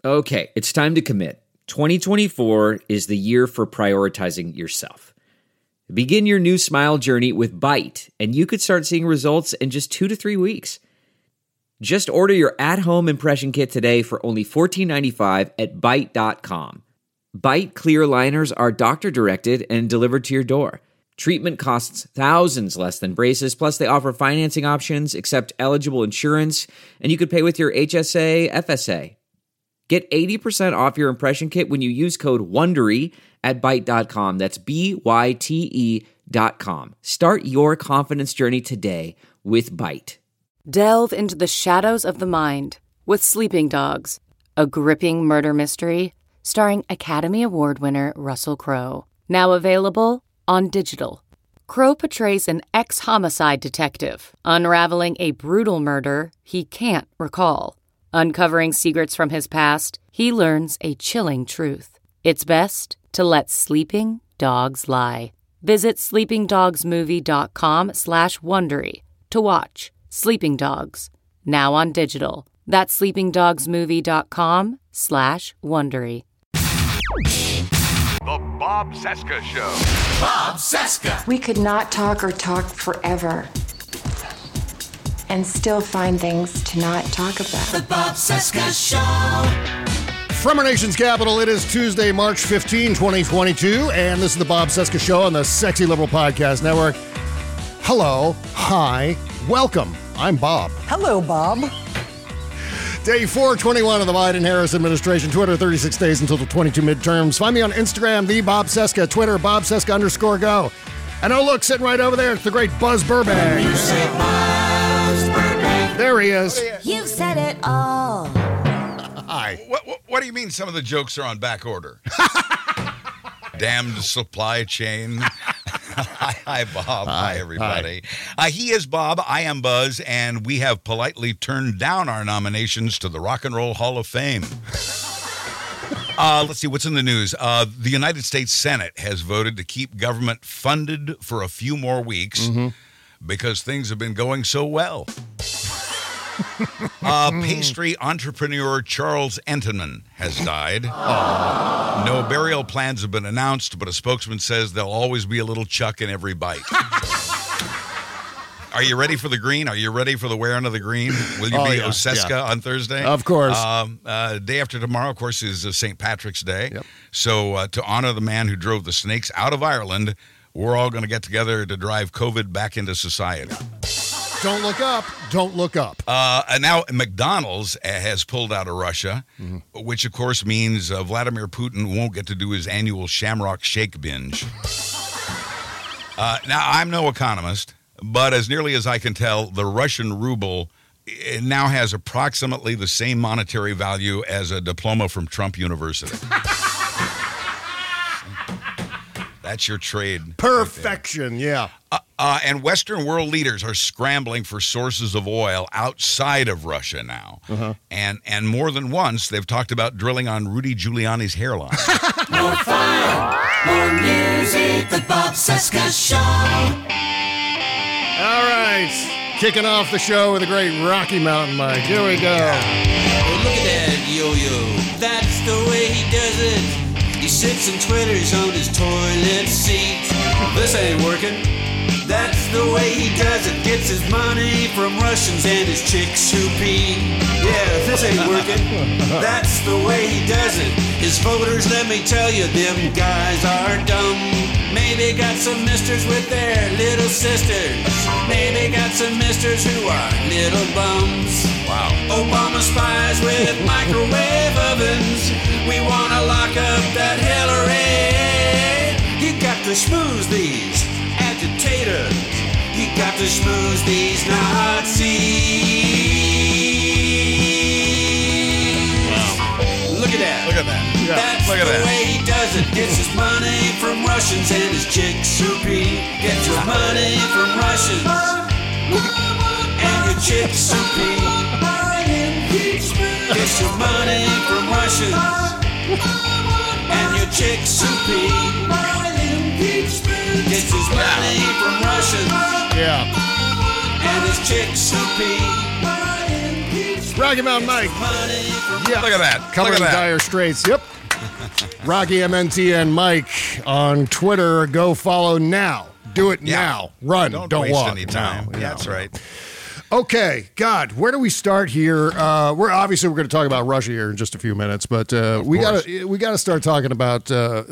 Okay, it's time to commit. 2024 is the year for prioritizing yourself. Begin your new smile journey with Byte, and you could start seeing results in just 2 to 3 weeks. Just order your at-home impression kit today for only $14.95 at Byte.com. Byte clear liners are doctor-directed and delivered to your door. Treatment costs thousands less than braces, plus they offer financing options, accept eligible insurance, and you could pay with your HSA, FSA. Get 80% off your impression kit when you use code WONDERY at Byte.com. That's BYTE.com. Start your confidence journey today with Byte. Delve into the shadows of the mind with Sleeping Dogs, a gripping murder mystery starring Academy Award winner Russell Crowe. Now available on digital. Crowe portrays an ex-homicide detective unraveling a brutal murder he can't recall. Uncovering secrets from his past, he learns a chilling truth. It's best to let sleeping dogs lie. Visit sleepingdogsmovie.com/Wondery to watch Sleeping Dogs, now on digital. That's sleepingdogsmovie.com/Wondery. The Bob Cesca Show. Bob Cesca. We could not talk or talk forever and still find things to not talk about. The Bob Cesca Show. From our nation's capital, it is Tuesday, March 15, 2022, and this is the Bob Cesca Show on the Sexy Liberal Podcast Network. Hello, hi, welcome. I'm Bob. Hello, Bob. Day 421 of the Biden-Harris administration. Twitter, 36 days until the 22 midterms. Find me on Instagram, the Bob Cesca. Twitter, Bob Cesca _go. And oh, look, sitting right over there, it's the great Buzz Burbank. You say Buzz Burbank. There he is. You've said it all. Hi. What do you mean some of the jokes are on back order? Damned supply chain. Hi, Bob. Hi, everybody. He is Bob. I am Buzz. And we have politely turned down our nominations to the Rock and Roll Hall of Fame. Let's see, what's in the news? The United States Senate has voted to keep government funded for a few more weeks because things have been going so well. Pastry entrepreneur Charles Entenmann has died. No burial plans have been announced, but a spokesman says there'll always be a little chuck in every bite. Are you ready for the green? Are you ready for the wearing of the green? Will you be Oseska on Thursday? Of course. Day after tomorrow, of course, is St. Patrick's Day. Yep. So to honor the man who drove the snakes out of Ireland, we're all going to get together to drive COVID back into society. Don't look up. Don't look up. And now McDonald's has pulled out of Russia, which, of course, means Vladimir Putin won't get to do his annual Shamrock Shake binge. Now, I'm no economist, but as nearly as I can tell, the Russian ruble now has approximately the same monetary value as a diploma from Trump University. That's your trade. Perfection, yeah. And Western world leaders are scrambling for sources of oil outside of Russia now. And more than once, they've talked about drilling on Rudy Giuliani's hairline. More fun, more music, the Bob Cesca Show. All right. Kicking off the show with a great Rocky Mountain mic. Here we go. Oh, look at that yo-yo. That's the way he does it. He sits and twitters on his toilet seat. This ain't working. That's the way he does it. Gets his money from Russians and his chicks who pee. Yeah, this ain't working. That's the way he does it. His voters, let me tell you, them guys are dumb. Maybe got some misters with their little sisters. Maybe got some misters who are little bums. Wow. Obama spies with microwave ovens. We want to lock up that Hillary. You got to schmooze these agitators. You got to schmooze these Nazis. Wow. Look at that. Look at that. Yeah, That's look at the that. way he does it. Gets his money from Russians and his chicks who pee. Gets his money from Russians and your chicks who pee. Gets your money from Russians and your chicks who pee. Gets his money from Russians Yeah. and his chicks who pee. Rocky Mountain Mike. Yeah. Look at that. Covering Look at that. Dire Straits. Yep. Rocky MNTN Mike on Twitter. Go follow now. Do it now. Run. Don't waste walk. any time. No, That's no. right. Okay, God, where do we start here? We're going to talk about Russia here in just a few minutes, but we got to start talking about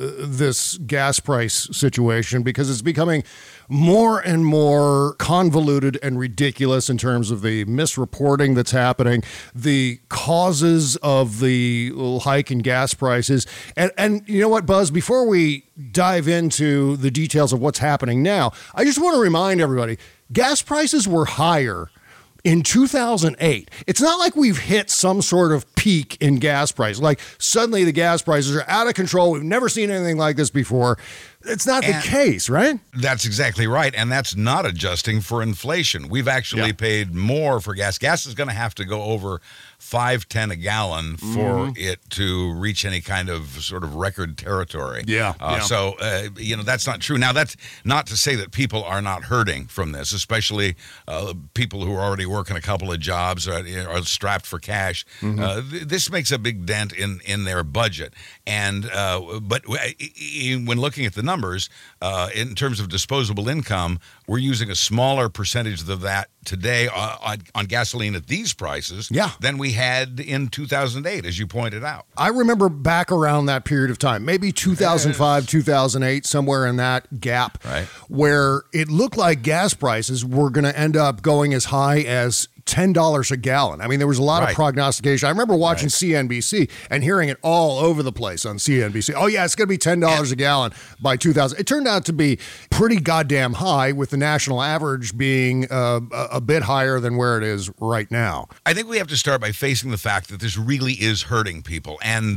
this gas price situation because it's becoming more and more convoluted and ridiculous in terms of the misreporting that's happening, the causes of the little hike in gas prices, and you know what, Buzz? Before we dive into the details of what's happening now, I just want to remind everybody: gas prices were higher in 2008. It's not like we've hit some sort of peak in gas prices. Like suddenly the gas prices are out of control. We've never seen anything like this before. It's not the case, right? That's exactly right. And that's not adjusting for inflation. We've actually paid more for gas. Gas is going to have to go over $5.10 a gallon for it to reach any kind of sort of record territory. So, that's not true. Now, that's not to say that people are not hurting from this, especially people who are already working a couple of jobs or are strapped for cash. This makes a big dent in their budget. And but when looking at the numbers, in terms of disposable income, we're using a smaller percentage of that today on gasoline at these prices than we had in 2008, as you pointed out. I remember back around that period of time, maybe 2005, 2008, somewhere in that gap, where it looked like gas prices were going to end up going as high as $10 a gallon. I mean, there was a lot of prognostication. I remember watching CNBC and hearing it all over the place on CNBC. Oh, yeah, it's going to be $10 a gallon by 2000. It turned out to be pretty goddamn high, with the national average being a bit higher than where it is right now. I think we have to start by facing the fact that this really is hurting people. And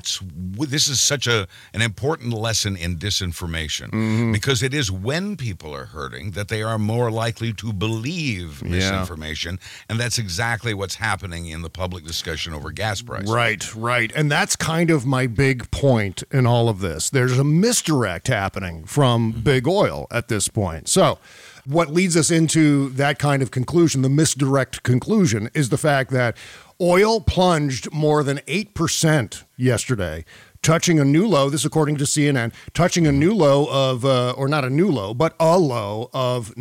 this is such an important lesson in disinformation, because it is when people are hurting that they are more likely to believe misinformation. And that's exactly what's happening in the public discussion over gas prices. Right. And that's kind of my big point in all of this. There's a misdirect happening from big oil at this point. So what leads us into that kind of conclusion, the misdirect conclusion, is the fact that oil plunged more than 8% yesterday, touching a new low, this according to CNN, touching a new low of, or not a new low, but a low of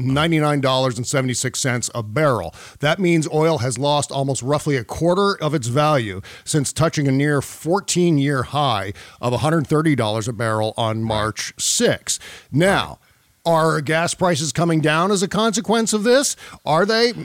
$99.76 a barrel. That means oil has lost almost roughly a quarter of its value since touching a near 14-year high of $130 a barrel on March 6. Now, are gas prices coming down as a consequence of this? Are they?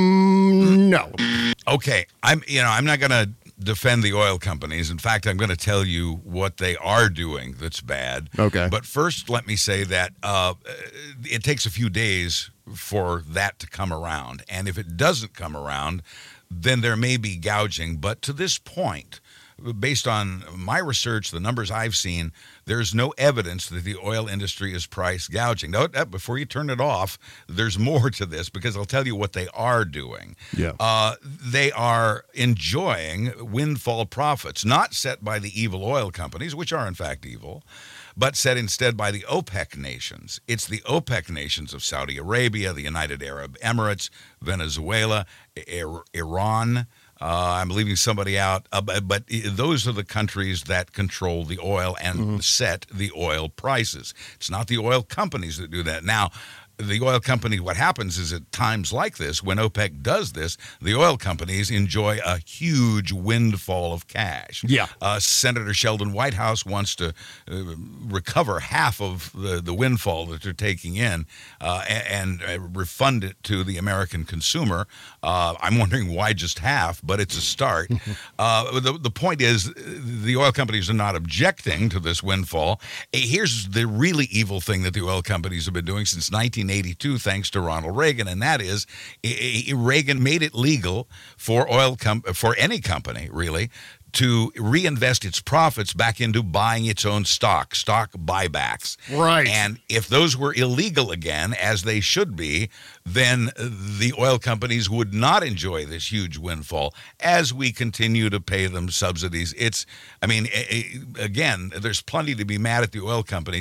No. Okay, I'm not going to defend the oil companies. In fact, I'm going to tell you what they are doing that's bad. Okay. But first, let me say that it takes a few days for that to come around. And if it doesn't come around, then there may be gouging. But to this point, based on my research, the numbers I've seen, there's no evidence that the oil industry is price gouging. Now, before you turn it off, there's more to this, because I'll tell you what they are doing. They are enjoying windfall profits, not set by the evil oil companies, which are in fact evil, but set instead by the OPEC nations. It's the OPEC nations of Saudi Arabia, the United Arab Emirates, Venezuela, Iran. I'm leaving somebody out, but those are the countries that control the oil and set the oil prices. It's not the oil companies that do that. Now, the oil company, what happens is at times like this, when OPEC does this, the oil companies enjoy a huge windfall of cash. Senator Sheldon Whitehouse wants to recover half of the windfall that they're taking in and refund it to the American consumer. I'm wondering why just half, but it's a start. The point is, the oil companies are not objecting to this windfall. Here's the really evil thing that the oil companies have been doing since 1982, thanks to Ronald Reagan, and that is Reagan made it legal for for any company, really, to reinvest its profits back into buying its own stock buybacks. Right. And if those were illegal again, as they should be, then the oil companies would not enjoy this huge windfall as we continue to pay them subsidies. Again, there's plenty to be mad at the oil companies.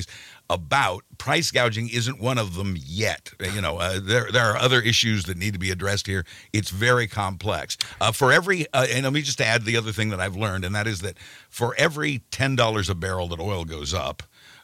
about. Price gouging isn't one of them yet. There are other issues that need to be addressed here. It's very complex. For every, and let me just add the other thing that I've learned, and that is that for every $10 a barrel that oil goes up,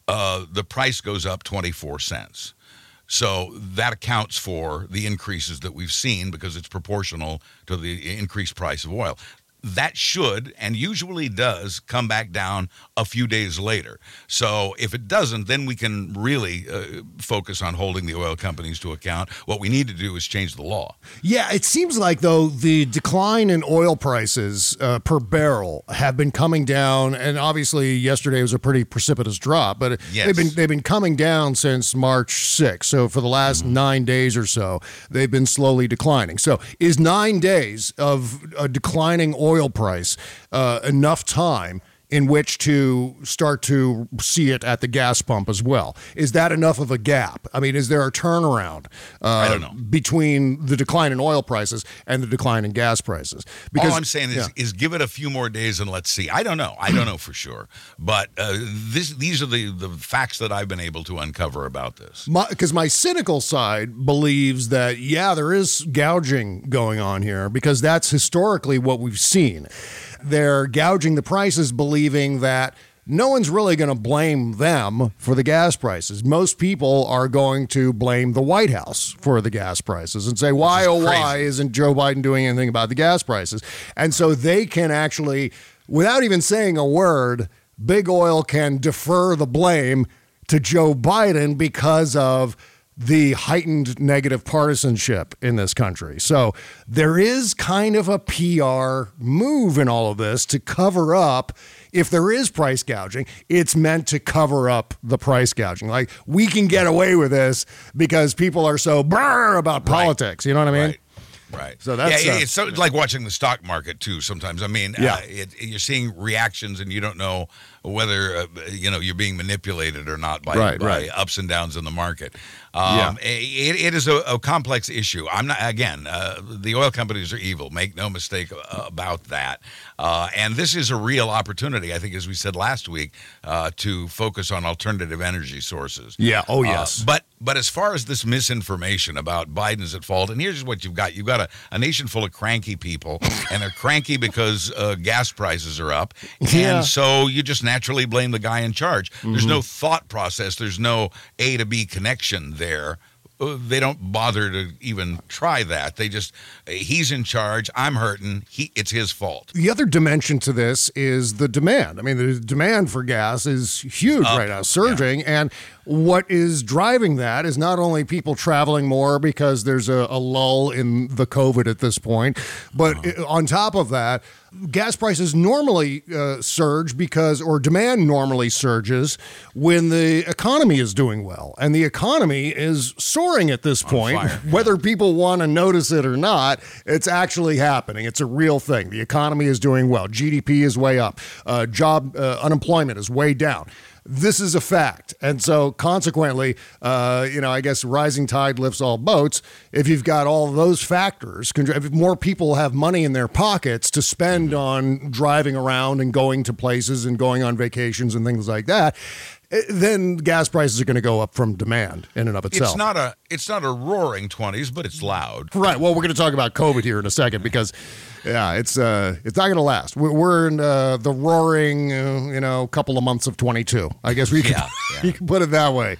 the price goes up 24 cents. So that accounts for the increases that we've seen because it's proportional to the increased price of oil. That should, and usually does, come back down a few days later. So if it doesn't, then we can really focus on holding the oil companies to account. What we need to do is change the law. Yeah, it seems like, though, the decline in oil prices per barrel have been coming down, and obviously yesterday was a pretty precipitous drop, but Yes. they've been coming down since March 6th. So for the last 9 days or so, they've been slowly declining. So is 9 days of a declining oil price enough time in which to start to see it at the gas pump as well? Is that enough of a gap? I mean, is there a turnaround I don't know. between the decline in oil prices and the decline in gas prices? All I'm saying is give it a few more days and let's see. I don't know. I don't know for sure. But these are the facts that I've been able to uncover about this. Because my cynical side believes that, yeah, there is gouging going on here because that's historically what we've seen. They're gouging the prices, believing that no one's really going to blame them for the gas prices. Most people are going to blame the White House for the gas prices and say, why, oh, why isn't Joe Biden doing anything about the gas prices? And so they can actually, without even saying a word, big oil can defer the blame to Joe Biden because of the heightened negative partisanship in this country. So there is kind of a PR move in all of this to cover up. If there is price gouging, it's meant to cover up the price gouging. Like, we can get away with this because people are so brr about politics. You know what I mean? Right. So that's it's like watching the stock market too. Sometimes, I mean, you're seeing reactions, and you don't know whether you're being manipulated or not by ups and downs in the market. It is a complex issue. I'm not. Again, the oil companies are evil. Make no mistake about that. And this is a real opportunity, I think, as we said last week, to focus on alternative energy sources. Yeah. Oh, yes. But as far as this misinformation about Biden's at fault, and here's what you've got. You've got a nation full of cranky people, and they're cranky because gas prices are up. And so you just naturally blame the guy in charge. There's no thought process. There's no A to B connection there. They don't bother to even try that. They just, he's in charge. I'm hurting. It's his fault. The other dimension to this is the demand. I mean, the demand for gas is huge right now, surging. Yeah. And what is driving that is not only people traveling more because there's a lull in the COVID at this point, but on top of that, gas prices normally surge or demand normally surges when the economy is doing well. And the economy is soaring at this point. Whether people want to notice it or not, it's actually happening. It's a real thing. The economy is doing well. GDP is way up. Unemployment is way down. This is a fact. And so consequently, I guess rising tide lifts all boats. If you've got all of those factors, if more people have money in their pockets to spend on driving around and going to places and going on vacations and things like that, then gas prices are going to go up from demand in and of itself. It's not a roaring 20s, but it's loud. Right. Well, we're going to talk about COVID here in a second because, it's not going to last. We're in the roaring, couple of months of 22. I guess you can put it that way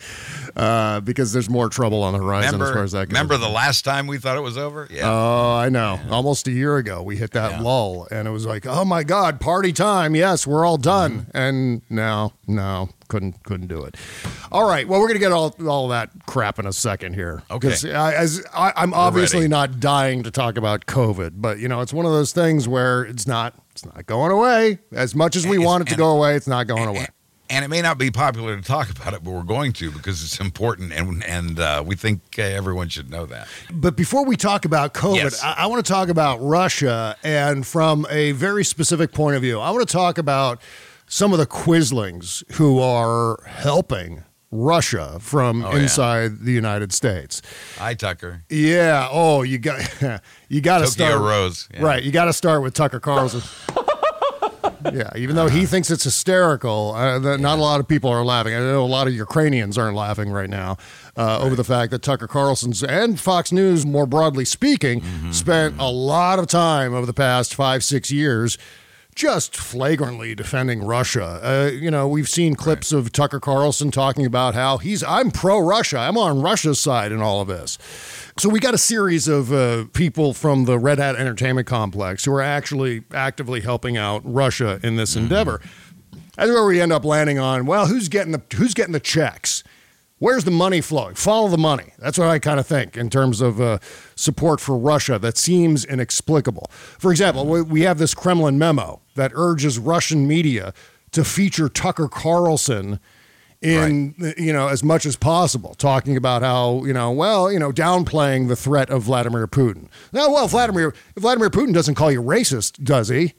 because there's more trouble on the horizon as far as that goes. Remember the last time we thought it was over? Yeah. Oh, I know. Yeah. Almost a year ago, we hit that lull, and it was like, oh my God, party time. Yes, we're all done. And no. Couldn't do it. All right. Well, we're going to get all that crap in a second here. Okay. I'm obviously not dying to talk about COVID, but it's one of those things where it's not going away. As much as we want it to go away, it's not going away. And it may not be popular to talk about it, but we're going to because it's important, and we think everyone should know that. But before we talk about COVID, I want to talk about Russia, and from a very specific point of view, I want to talk about some of the Quislings who are helping Russia from inside the United States. Hi, Tucker. Yeah. Oh, you got to start. Rose. Yeah. Right. You got to start with Tucker Carlson. Yeah, even though he thinks it's hysterical, not a lot of people are laughing. I know a lot of Ukrainians aren't laughing right now over the fact that Tucker Carlson's and Fox News, more broadly speaking, spent a lot of time over the past 5-6 years just flagrantly defending Russia. We've seen clips of Tucker Carlson talking about how I'm pro-Russia. I'm on Russia's side in all of this. So we got a series of people from the Red Hat Entertainment Complex who are actually actively helping out Russia in this endeavor. That's where we end up landing on, well, who's getting the checks? Where's the money flowing? Follow the money. That's what I kind of think in terms of support for Russia that seems inexplicable. For example, we have this Kremlin memo that urges Russian media to feature Tucker Carlson in, as much as possible, talking about how, downplaying the threat of Vladimir Putin. Now, well, Vladimir Putin doesn't call you racist, does he?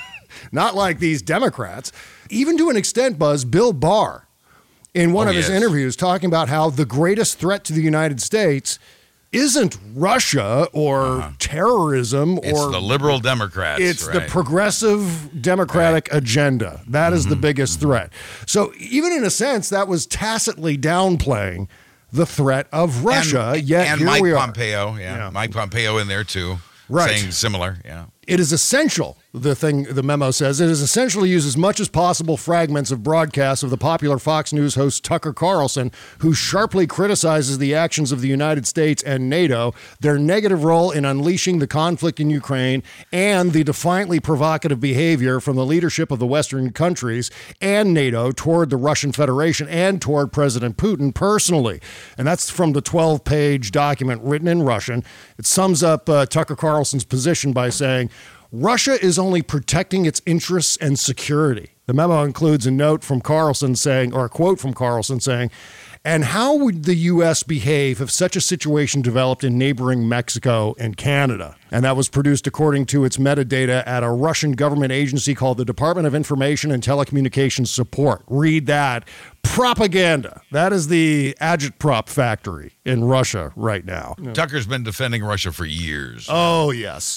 Not like these Democrats. Even to an extent, Buzz, Bill Barr, in one of his interviews, talking about how the greatest threat to the United States isn't Russia or terrorism it's the liberal Democrats. It's the progressive Democratic agenda. That is the biggest threat. So even in a sense, that was tacitly downplaying the threat of Russia. Yet here Mike we are. Pompeo, Mike Pompeo in there too, saying similar. Yeah. It is essential, the memo says, it is essential to use as much as possible fragments of broadcasts of the popular Fox News host Tucker Carlson, who sharply criticizes the actions of the United States and NATO, their negative role in unleashing the conflict in Ukraine, and the defiantly provocative behavior from the leadership of the Western countries and NATO toward the Russian Federation and toward President Putin personally. And that's from the 12-page document written in Russian. It sums up Tucker Carlson's position by saying, Russia is only protecting its interests and security. The memo includes a note from Carlson saying, or a quote from Carlson saying, and how would the U.S. behave if such a situation developed in neighboring Mexico and Canada? And that was produced according to its metadata at a Russian government agency called the Department of Information and Telecommunications Support. Read that. Propaganda. That is the agitprop factory in Russia right now. Tucker's been defending Russia for years. Oh, yes.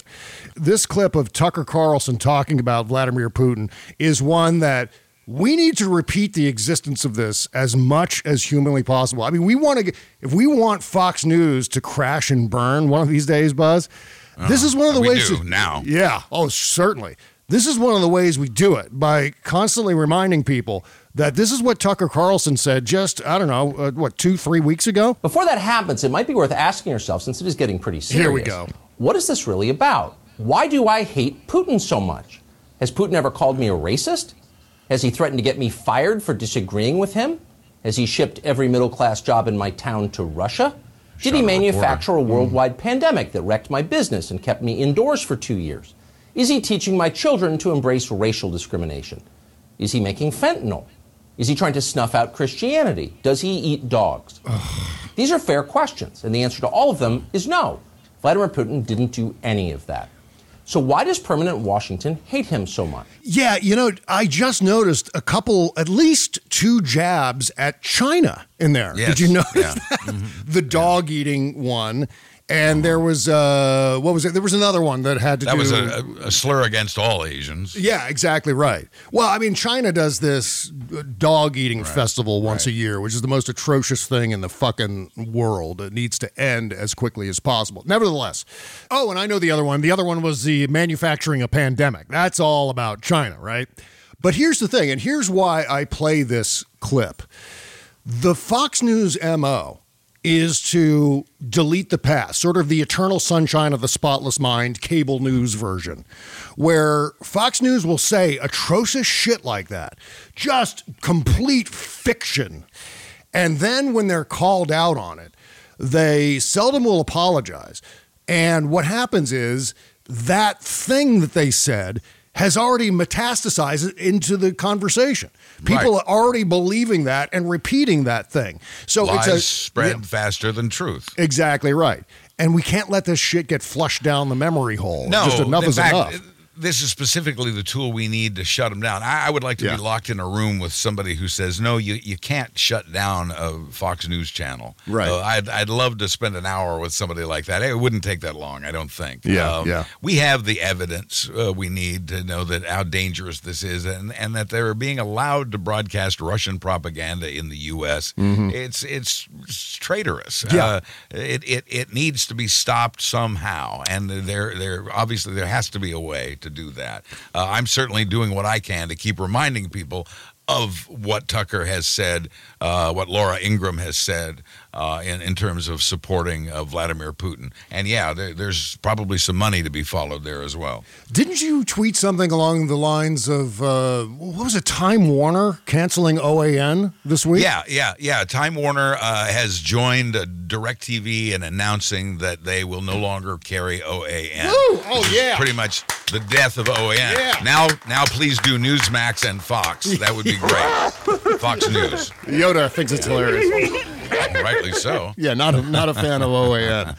This clip of Tucker Carlson talking about Vladimir Putin is one that we need to repeat the existence of this as much as humanly possible. I mean, if we want Fox News to crash and burn one of these days, Buzz, this is one of the ways we do now. Yeah. Oh, certainly. This is one of the ways we do it, by constantly reminding people that this is what Tucker Carlson said just, 2-3 weeks ago? Before that happens, it might be worth asking yourself, since it is getting pretty serious. Here we go. What is this really about? Why do I hate Putin so much? Has Putin ever called me a racist? Has he threatened to get me fired for disagreeing with him? Has he shipped every middle-class job in my town to Russia? Did he manufacture a worldwide pandemic that wrecked my business and kept me indoors for 2 years? Is he teaching my children to embrace racial discrimination? Is he making fentanyl? Is he trying to snuff out Christianity? Does he eat dogs? These are fair questions, and the answer to all of them is no. Vladimir Putin didn't do any of that. So why does permanent Washington hate him so much? Yeah, I just noticed at least 2 jabs at China in there. Yes. Did you notice that? The dog-eating one. And there was, what was it? There was another one that had to do... That was a slur against all Asians. Yeah, exactly right. Well, I mean, China does this dog-eating festival once a year, which is the most atrocious thing in the fucking world. It needs to end as quickly as possible. Nevertheless. Oh, and I know the other one. The other one was the manufacturing a pandemic. That's all about China, right? But here's the thing, and here's why I play this clip. The Fox News MO is to delete the past, sort of the eternal sunshine of the spotless mind cable news version, where Fox News will say atrocious shit like that, just complete fiction. And then when they're called out on it, they seldom will apologize. And what happens is that thing that they said has already metastasized into the conversation. People are already believing that and repeating that thing. So lies spread faster than truth. Exactly right. And we can't let this shit get flushed down the memory hole. No, just enough is enough. this is specifically the tool we need to shut them down. I would like to be locked in a room with somebody who says, no, you can't shut down a Fox News channel. Right. I'd love to spend an hour with somebody like that. It wouldn't take that long, I don't think. Yeah. We have the evidence we need to know that how dangerous this is, and that they're being allowed to broadcast Russian propaganda in the U.S. It's traitorous. Yeah. It needs to be stopped somehow, and there obviously there has to be a way to do that. I'm certainly doing what I can to keep reminding people of what Tucker has said, what Laura Ingraham has said in terms of supporting Vladimir Putin. And there's probably some money to be followed there as well. Didn't you tweet something along the lines of, what was it, Time Warner canceling OAN this week? Yeah. Time Warner has joined DirecTV in announcing that they will no longer carry OAN. Woo! Oh, yeah. Pretty much the death of OAN. Yeah. Now please do Newsmax and Fox. That would be great. Fox News. Yoda thinks it's hilarious. Rightly so. Yeah, not a fan of OAN.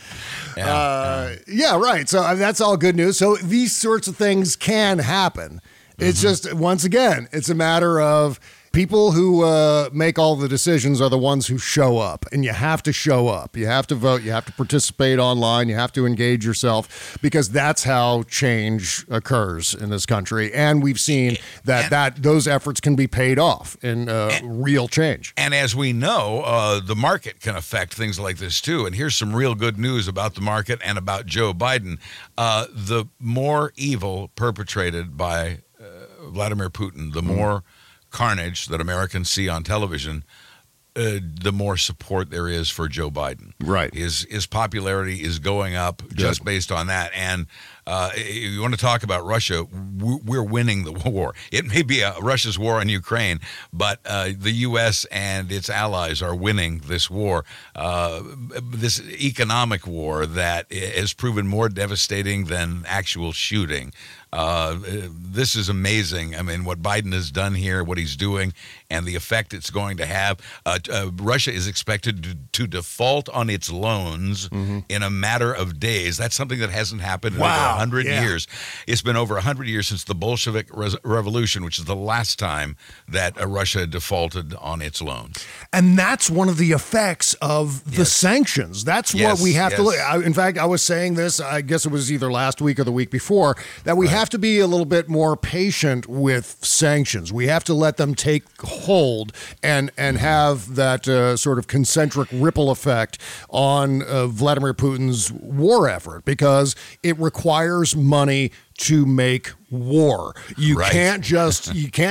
Right. So that's all good news. So these sorts of things can happen. It's just, once again, it's a matter of people who make all the decisions are the ones who show up, and you have to show up. You have to vote. You have to participate online. You have to engage yourself, because that's how change occurs in this country. And we've seen that those efforts can be paid off in real change. And as we know, the market can affect things like this too. And here's some real good news about the market and about Joe Biden. The more evil perpetrated by Vladimir Putin, the more carnage that Americans see on television, the more support there is for Joe Biden. Right. His popularity is going up just based on that. And you want to talk about Russia, we're winning the war. It may be Russia's war on Ukraine, but the U.S. and its allies are winning this war, this economic war that has proven more devastating than actual shooting. This is amazing. I mean, what Biden has done here, what he's doing, and the effect it's going to have. Russia is expected to default on its loans in a matter of days. That's something that hasn't happened in over 100 years. It's been over 100 years since the Bolshevik Revolution, which is the last time that Russia defaulted on its loans. And that's one of the effects of the sanctions. That's what we have to look at. In fact, I was saying this, I guess it was either last week or the week before, that we have to be a little bit more patient with sanctions. We have to let them take hold and have that sort of concentric ripple effect on Vladimir Putin's war effort, because it requires money to make war. You can't just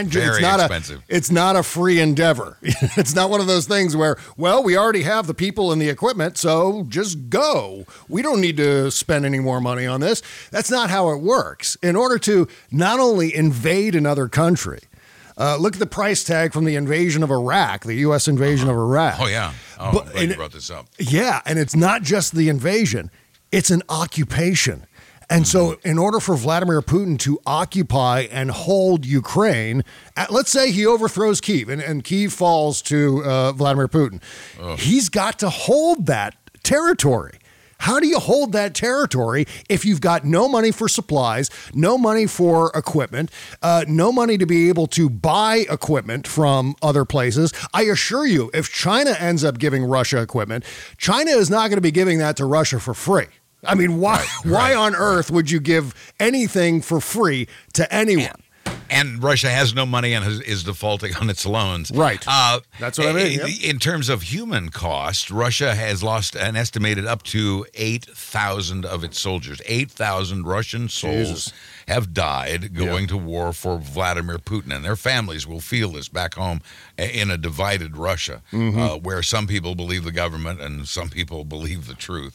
it's not a free endeavor. It's not one of those things where, well, we already have the people and the equipment, so just go. We don't need to spend any more money on this. That's not how it works. In order to not only invade another country, look at the price tag from the invasion of Iraq, the U.S. invasion of Iraq. Oh, yeah. I'm glad you brought this up. Yeah, and it's not just the invasion. It's an occupation. And so in order for Vladimir Putin to occupy and hold Ukraine, let's say he overthrows Kyiv and Kyiv falls to Vladimir Putin. He's got to hold that territory. How do you hold that territory if you've got no money for supplies, no money for equipment, no money to be able to buy equipment from other places? I assure you, if China ends up giving Russia equipment, China is not going to be giving that to Russia for free. I mean, why on earth would you give anything for free to anyone? And Russia has no money and is defaulting on its loans. Right. That's what I mean. Yep. In terms of human cost, Russia has lost an estimated up to 8,000 of its soldiers. 8,000 Russian souls have died going to war for Vladimir Putin, and their families will feel this back home in a divided Russia, where some people believe the government and some people believe the truth.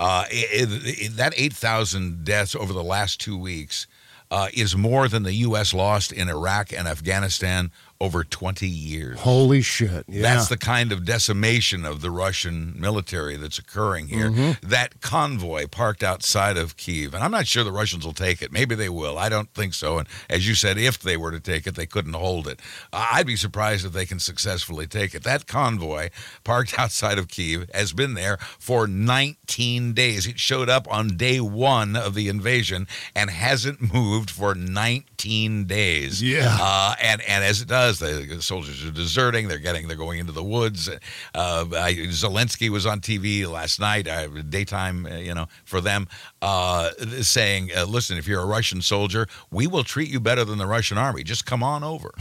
That 8,000 deaths over the last 2 weeks is more than the U.S. lost in Iraq and Afghanistan over 20 years. Holy shit. Yeah. That's the kind of decimation of the Russian military that's occurring here. Mm-hmm. That convoy parked outside of Kyiv, and I'm not sure the Russians will take it. Maybe they will. I don't think so. And as you said, if they were to take it, they couldn't hold it. I'd be surprised if they can successfully take it. That convoy parked outside of Kyiv has been there for 19 days. It showed up on day one of the invasion and hasn't moved for 19 days. Yeah. And as it does, the soldiers are deserting. They're going into the woods. Zelensky was on TV last night, daytime, for them, saying, "Listen, if you're a Russian soldier, we will treat you better than the Russian army. Just come on over."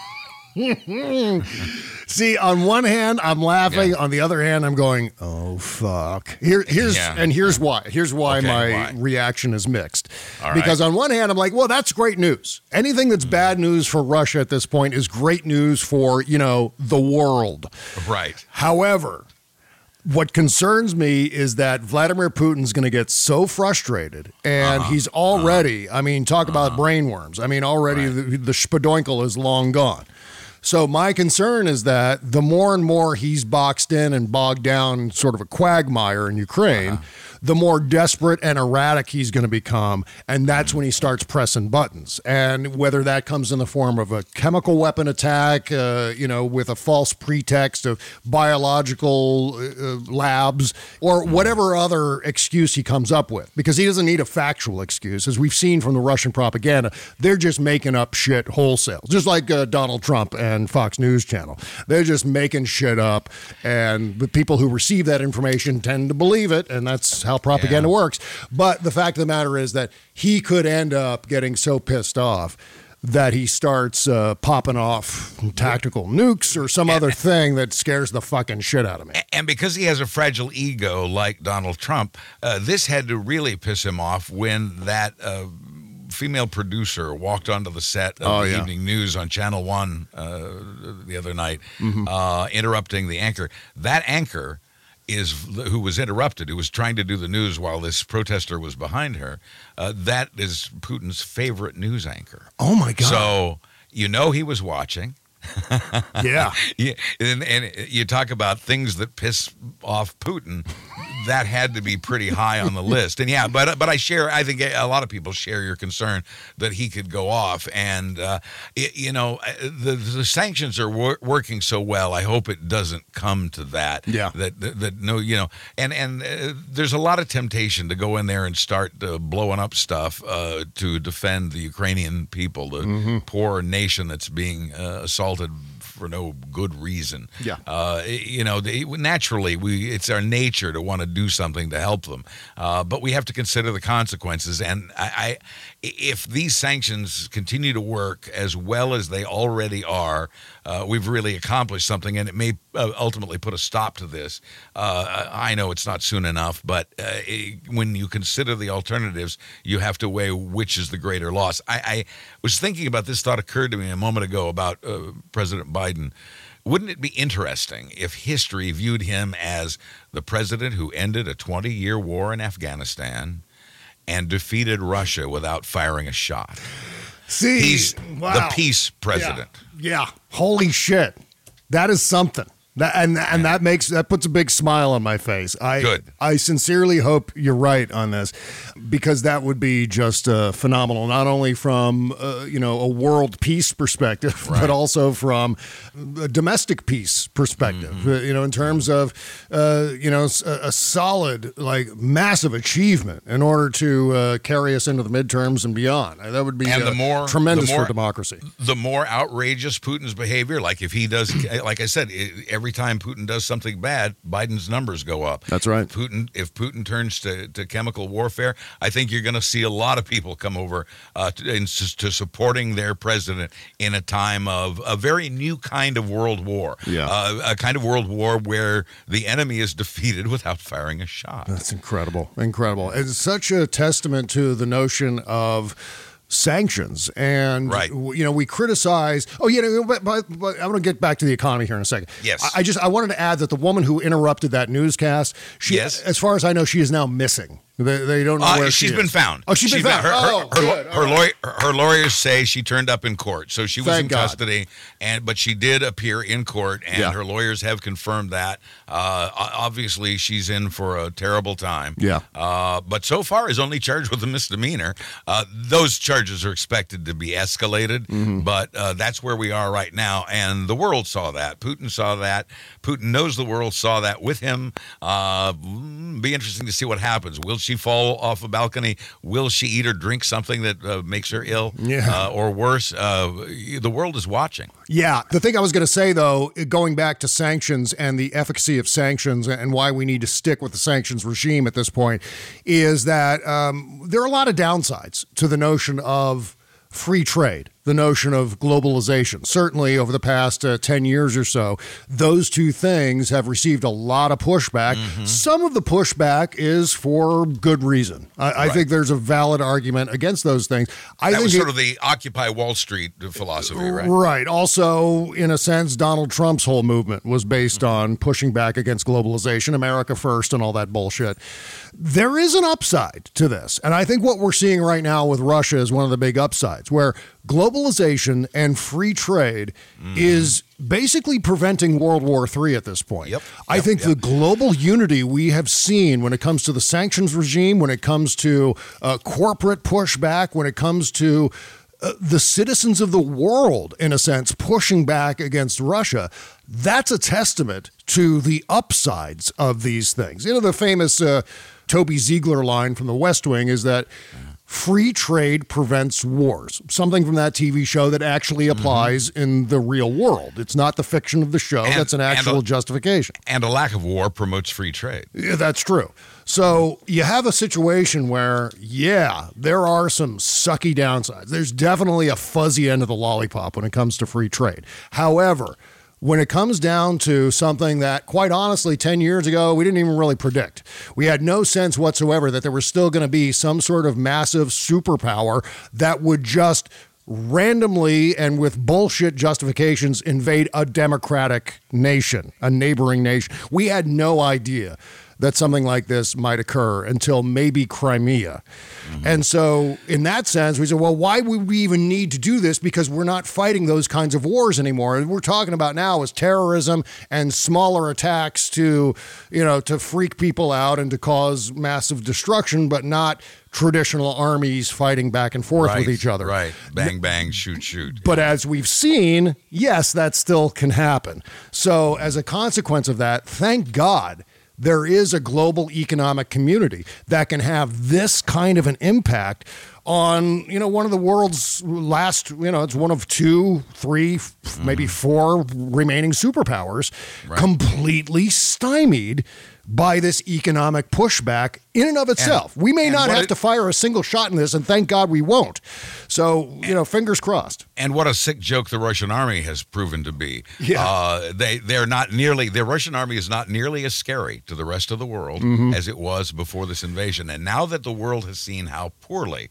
See, on one hand, I'm laughing. Yeah. On the other hand, I'm going, "Oh fuck!" Here's why. Here's why my reaction is mixed. Because on one hand, I'm like, "Well, that's great news. Anything that's bad news for Russia at this point is great news for the world." Right. However, what concerns me is that Vladimir Putin's going to get so frustrated, and he's already. I mean, talk about brainworms. I mean, already the spadoinkle is long gone. So my concern is that the more and more he's boxed in and bogged down, sort of a quagmire in Ukraine, the more desperate and erratic he's going to become, and that's when he starts pressing buttons. And whether that comes in the form of a chemical weapon attack, with a false pretext of biological labs, or whatever other excuse he comes up with, because he doesn't need a factual excuse. As we've seen from the Russian propaganda, they're just making up shit wholesale, just like Donald Trump and Fox News Channel. They're just making shit up, and the people who receive that information tend to believe it, and that's how propaganda works. But the fact of the matter is that he could end up getting so pissed off that he starts popping off tactical nukes or some other thing that scares the fucking shit out of me. And because he has a fragile ego like Donald Trump, this had to really piss him off when that female producer walked onto the set of the evening news on Channel 1 the other night, interrupting the anchor. That anchor who was interrupted, who was trying to do the news while this protester was behind her, that is Putin's favorite news anchor. Oh, my God. So, he was watching. Yeah. And you talk about things that piss off Putin. That had to be pretty high on the list. And but I think a lot of people share your concern that he could go off. And, the sanctions are working so well. I hope it doesn't come to that. Yeah. And there's a lot of temptation to go in there and start blowing up stuff to defend the Ukrainian people, the poor nation that's being assaulted for no good reason. Yeah. Naturally, it's our nature to want to do something to help them. But we have to consider the consequences. And if these sanctions continue to work as well as they already are, we've really accomplished something, and it may ultimately put a stop to this. I know it's not soon enough, but when you consider the alternatives, you have to weigh which is the greater loss. I was thinking about this, thought occurred to me a moment ago about President Biden. Wouldn't it be interesting if history viewed him as the president who ended a 20-year war in Afghanistan and defeated Russia without firing a shot? See, he's the peace president. Yeah. Holy shit. That is something. That puts a big smile on my face. Good. I sincerely hope you're right on this, because that would be just phenomenal. Not only from a world peace perspective, but also from a domestic peace perspective. In terms of a solid, massive achievement in order to carry us into the midterms and beyond. That would be tremendous for democracy. The more outrageous Putin's behavior, like if he does, like I said, every time Putin does something bad, Biden's numbers go up. That's right. If Putin turns to chemical warfare, I think you're going to see a lot of people come over to supporting their president in a time of a very new kind of world war. Yeah. A kind of world war where the enemy is defeated without firing a shot. That's incredible. Incredible. It's such a testament to the notion of sanctions, and we criticize. But I'm going to get back to the economy here in a second. Yes, I wanted to add that the woman who interrupted that newscast, as far as I know, she is now missing. They don't know where she's she been is. found. Oh, she's been found. Her lawyers say she turned up in court, so she was Thank in God. custody, but she did appear in court, and her lawyers have confirmed that. Obviously, she's in for a terrible time. Yeah. But so far is only charged with a misdemeanor. Those charges are expected to be escalated, but that's where we are right now, and the world saw that. Putin saw that. Putin knows the world saw that with him. Be interesting to see what happens. Will she fall off a balcony? Will she eat or drink something that makes her ill? Yeah. Or worse? The world is watching. Yeah. The thing I was going to say, though, going back to sanctions and the efficacy of sanctions and why we need to stick with the sanctions regime at this point, is that there are a lot of downsides to the notion of free trade, the notion of globalization. Certainly over the past 10 years or so, those two things have received a lot of pushback. Some of the pushback is for good reason. I think there's a valid argument against those things. That was sort of the Occupy Wall Street philosophy, right? Right. Also, in a sense, Donald Trump's whole movement was based on pushing back against globalization, America first, and all that bullshit. There is an upside to this. And I think what we're seeing right now with Russia is one of the big upsides, where globalization and free trade is basically preventing World War III at this point. I think the global unity we have seen when it comes to the sanctions regime, when it comes to corporate pushback, when it comes to the citizens of the world, in a sense, pushing back against Russia, that's a testament to the upsides of these things. You know, the famous Toby Ziegler line from The West Wing is that free trade prevents wars, something from that TV show that actually applies in the real world. It's not the fiction of the show. That's an actual justification. And a lack of war promotes free trade. Yeah, that's true. So you have a situation where, there are some sucky downsides. There's definitely a fuzzy end of the lollipop when it comes to free trade. However, when it comes down to something that, quite honestly, 10 years ago, we didn't even really predict. We had no sense whatsoever that there was still going to be some sort of massive superpower that would just randomly and with bullshit justifications invade a democratic nation, a neighboring nation. We had no idea that something like this might occur until maybe Crimea. And so in that sense, we said, well, why would we even need to do this? Because we're not fighting those kinds of wars anymore. And we're talking about now is terrorism and smaller attacks to freak people out and to cause massive destruction, but not traditional armies fighting back and forth with each other. Right. Bang, bang, shoot, shoot. But as we've seen, yes, that still can happen. So as a consequence of that, thank God, there is a global economic community that can have this kind of an impact on, one of the world's last, it's one of 2, 3, maybe 4 remaining superpowers, completely stymied by this economic pushback in and of itself. We may not have to fire a single shot in this, and thank God we won't. So, fingers crossed. And what a sick joke the Russian army has proven to be. Yeah. The Russian army is not nearly as scary to the rest of the world as it was before this invasion. And now that the world has seen how poorly,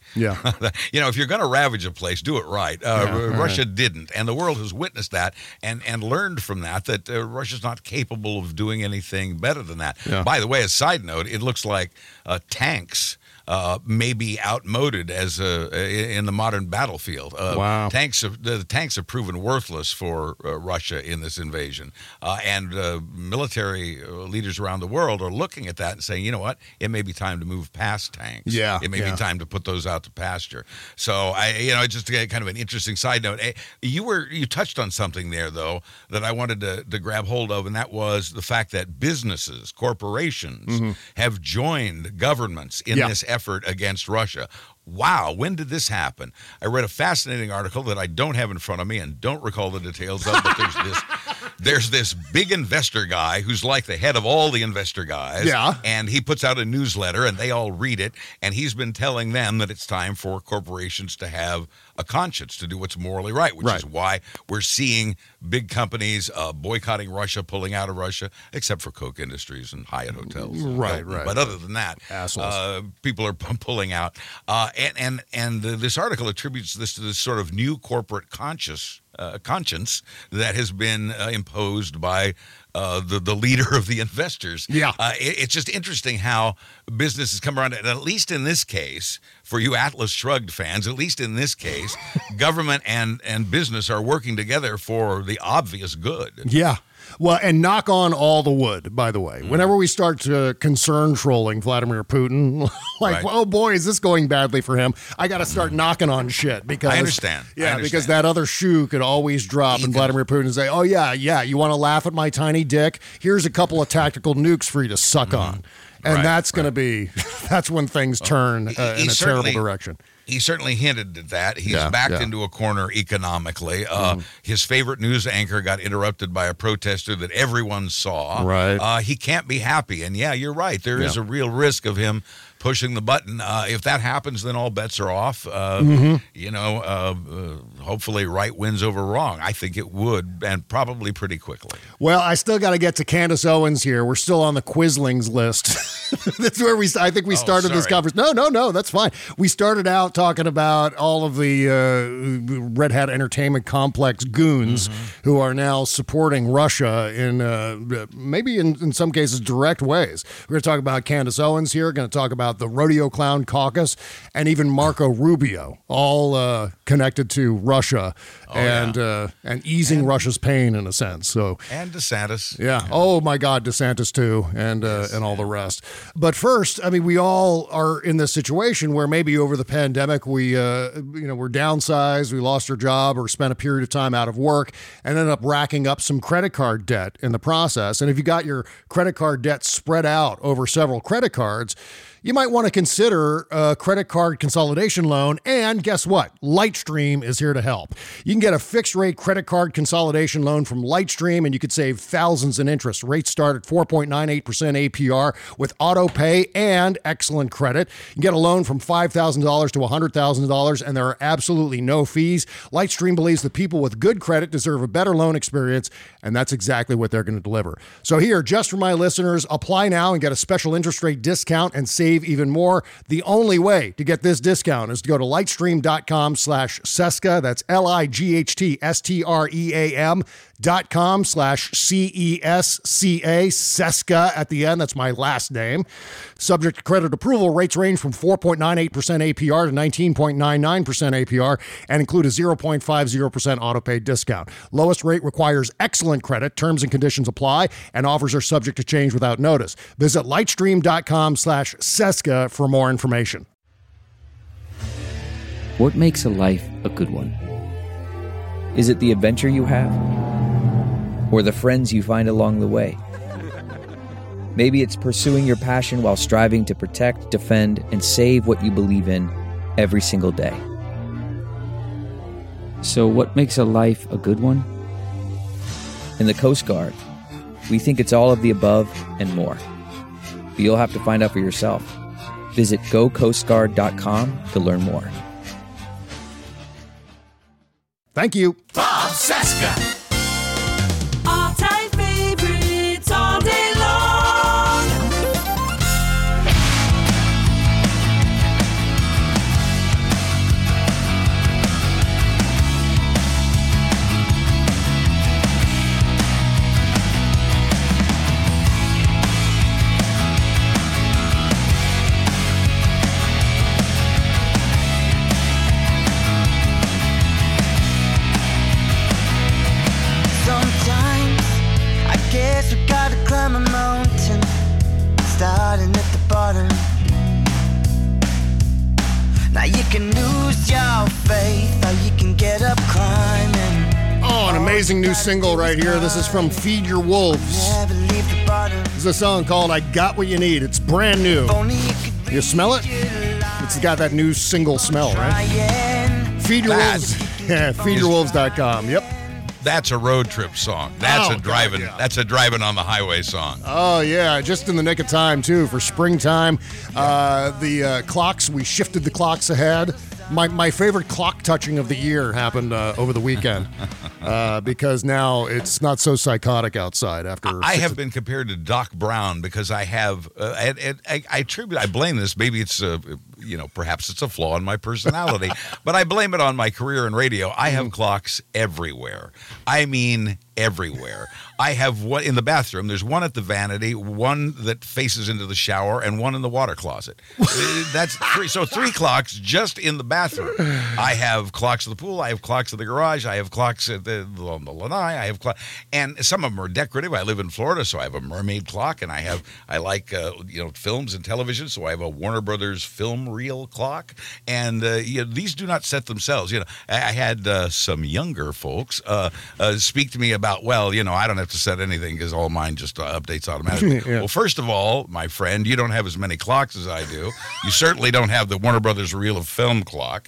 if you're going to ravage a place, do it right. Russia didn't. And the world has witnessed that and learned from that Russia's not capable of doing anything better than that. Yeah. By the way, a side note, it looks like tanks may be outmoded as in the modern battlefield. Wow. The tanks have proven worthless for Russia in this invasion. And military leaders around the world are looking at that and saying, you know what, it may be time to move past tanks. Yeah. It may be time to put those out to pasture. So, just kind of an interesting side note. You touched on something there, though, that I wanted to grab hold of, and that was the fact that businesses, corporations, have joined governments in this effort against Russia. Wow, when did this happen? I read a fascinating article that I don't have in front of me and don't recall the details of, but there's this big investor guy who's like the head of all the investor guys. Yeah. And he puts out a newsletter and they all read it, and he's been telling them that it's time for corporations to have a conscience, to do what's morally right, which is why we're seeing big companies boycotting Russia, pulling out of Russia, except for Koch Industries and Hyatt Hotels. Right. But other than that, people are pulling out. And this article attributes this to this sort of new corporate conscience that has been imposed by the leader of the investors. Yeah. It's just interesting how business has come around. And at least in this case, for you Atlas Shrugged fans, at least in this case, government and business are working together for the obvious good. Yeah. Well, and knock on all the wood, by the way. Whenever we start to concern trolling Vladimir Putin, like, Right. oh boy, is this going badly for him? I got to start knocking on shit because I understand. Yeah, because that other shoe could always drop, and Vladimir Putin say, "Oh yeah, you want to laugh at my tiny dick? Here's a couple of tactical nukes for you to suck on." And that's going to be, that's when things turn in a terrible direction. He certainly hinted at that. He's backed into a corner economically. His favorite news anchor got interrupted by a protester that everyone saw. Right. He can't be happy. And yeah, you're right. There is a real risk of him pushing the button. If that happens, then all bets are off. Hopefully right wins over wrong. I think it would, and probably pretty quickly. Well, I still got to get to Candace Owens here. We're still on the Quislings list. That's where I think we started this conversation. No, that's fine. We started out talking about all of the Red Hat Entertainment Complex goons who are now supporting Russia in maybe in some cases direct ways. We're going to talk about Candace Owens here. We're going to talk about the Rodeo Clown Caucus and even Marco Rubio, all connected to Russia and easing Russia's pain in a sense. So and DeSantis. Yeah. Oh my God, DeSantis too, and all the rest. But first, I mean, we all are in this situation where maybe over the pandemic we're downsized, we lost our job, or spent a period of time out of work, and ended up racking up some credit card debt in the process. And if you got your credit card debt spread out over several credit cards, you might want to consider a credit card consolidation loan. And guess what? Lightstream is here to help. You can get a fixed rate credit card consolidation loan from Lightstream, and you could save thousands in interest. Rates start at 4.98% APR with auto pay and excellent credit. You can get a loan from $5,000 to $100,000, and there are absolutely no fees. Lightstream believes that people with good credit deserve a better loan experience, and that's exactly what they're going to deliver. So here, just for my listeners, apply now and get a special interest rate discount and save even more. The only way to get this discount is to go to lightstream.com/Cesca. That's lightstream.com/CESCA, Cesca at the end. That's my last name. Subject to credit approval, rates range from 4.98% APR to 19.99% APR and include a 0.50% auto pay discount. Lowest rate requires excellent credit. Terms and conditions apply, and offers are subject to change without notice. Visit lightstream.com/Cesca for more information. What makes a life a good one? Is it the adventure you have? Or the friends you find along the way? Maybe it's pursuing your passion while striving to protect, defend, and save what you believe in every single day. So what makes a life a good one? In the Coast Guard, we think it's all of the above and more. But you'll have to find out for yourself. Visit gocoastguard.com to learn more. Thank you. Bob Cesca. All-time favorites all day long. Climb a mountain, starting at the bottom. Now you can lose your faith, or you can get up climbing. Oh, an amazing new single right here. This is from Feed Your Wolves. This is a song called I Got What You Need. It's brand new. You smell it? It's got that new single smell, right? Feed Your Wolves. Yeah, feedyourwolves.com. Yep. That's a road trip song. That's a driving. God, yeah. That's a driving on the highway song. Oh yeah, just in the nick of time too for springtime. The clocks. We shifted the clocks ahead. My favorite clock touching of the year happened over the weekend. because now it's not so psychotic outside after. I have been compared to Doc Brown because I have, I blame this, maybe it's, perhaps it's a flaw in my personality, but I blame it on my career in radio. I have clocks everywhere. I mean, everywhere. I have one in the bathroom. There's one at the vanity, one that faces into the shower, and one in the water closet. That's three. So 3 clocks just in the bathroom. I have clocks at the pool. I have clocks at the garage. I have clocks at the lanai. I have clocks, and some of them are decorative. I live in Florida, so I have a mermaid clock, and I like films and television, so I have a Warner Brothers film reel clock. And these do not set themselves. I had some younger folks speak to me about, I don't have to set anything because all mine just updates automatically. Yeah. Well, first of all, my friend, you don't have as many clocks as I do. You certainly don't have the Warner Brothers reel of film clock.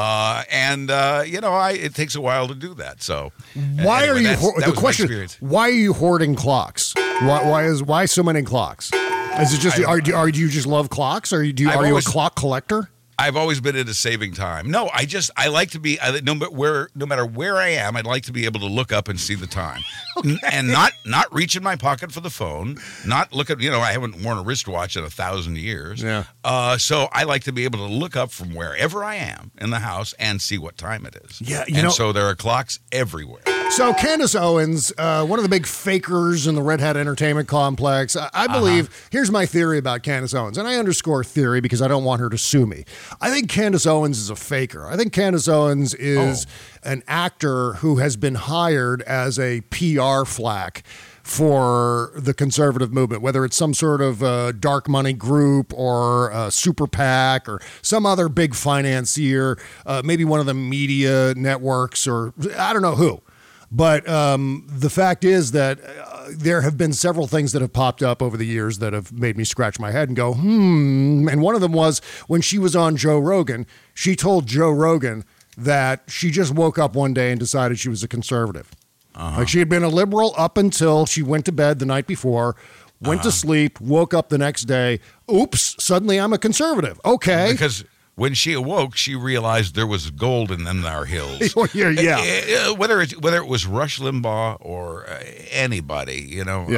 It takes a while to do that. So why are you the question? Why are you hoarding clocks? Why so many clocks? Is it just do you just love clocks, or are you a clock collector? I've always been into saving time. No, I like to be no matter where I am, I'd like to be able to look up and see the time, and not reach in my pocket for the phone, not look at I haven't worn a wristwatch in 1,000 years. Yeah. So I like to be able to look up from wherever I am in the house and see what time it is. Yeah, so there are clocks everywhere. So Candace Owens, one of the big fakers in the Red Hat Entertainment complex, I believe, here's my theory about Candace Owens, and I underscore theory because I don't want her to sue me. I think Candace Owens is a faker. I think Candace Owens is an actor who has been hired as a PR flack for the conservative movement, whether it's some sort of dark money group or a super PAC or some other big financier, maybe one of the media networks or I don't know who. But the fact is that there have been several things that have popped up over the years that have made me scratch my head and go, And one of them was when she was on Joe Rogan, she told Joe Rogan that she just woke up one day and decided she was a conservative. Like she had been a liberal up until she went to bed the night before, went to sleep, woke up the next day. Oops, suddenly I'm a conservative. Okay. Because when she awoke, she realized there was gold in our hills. Yeah. Whether it was Rush Limbaugh or anybody,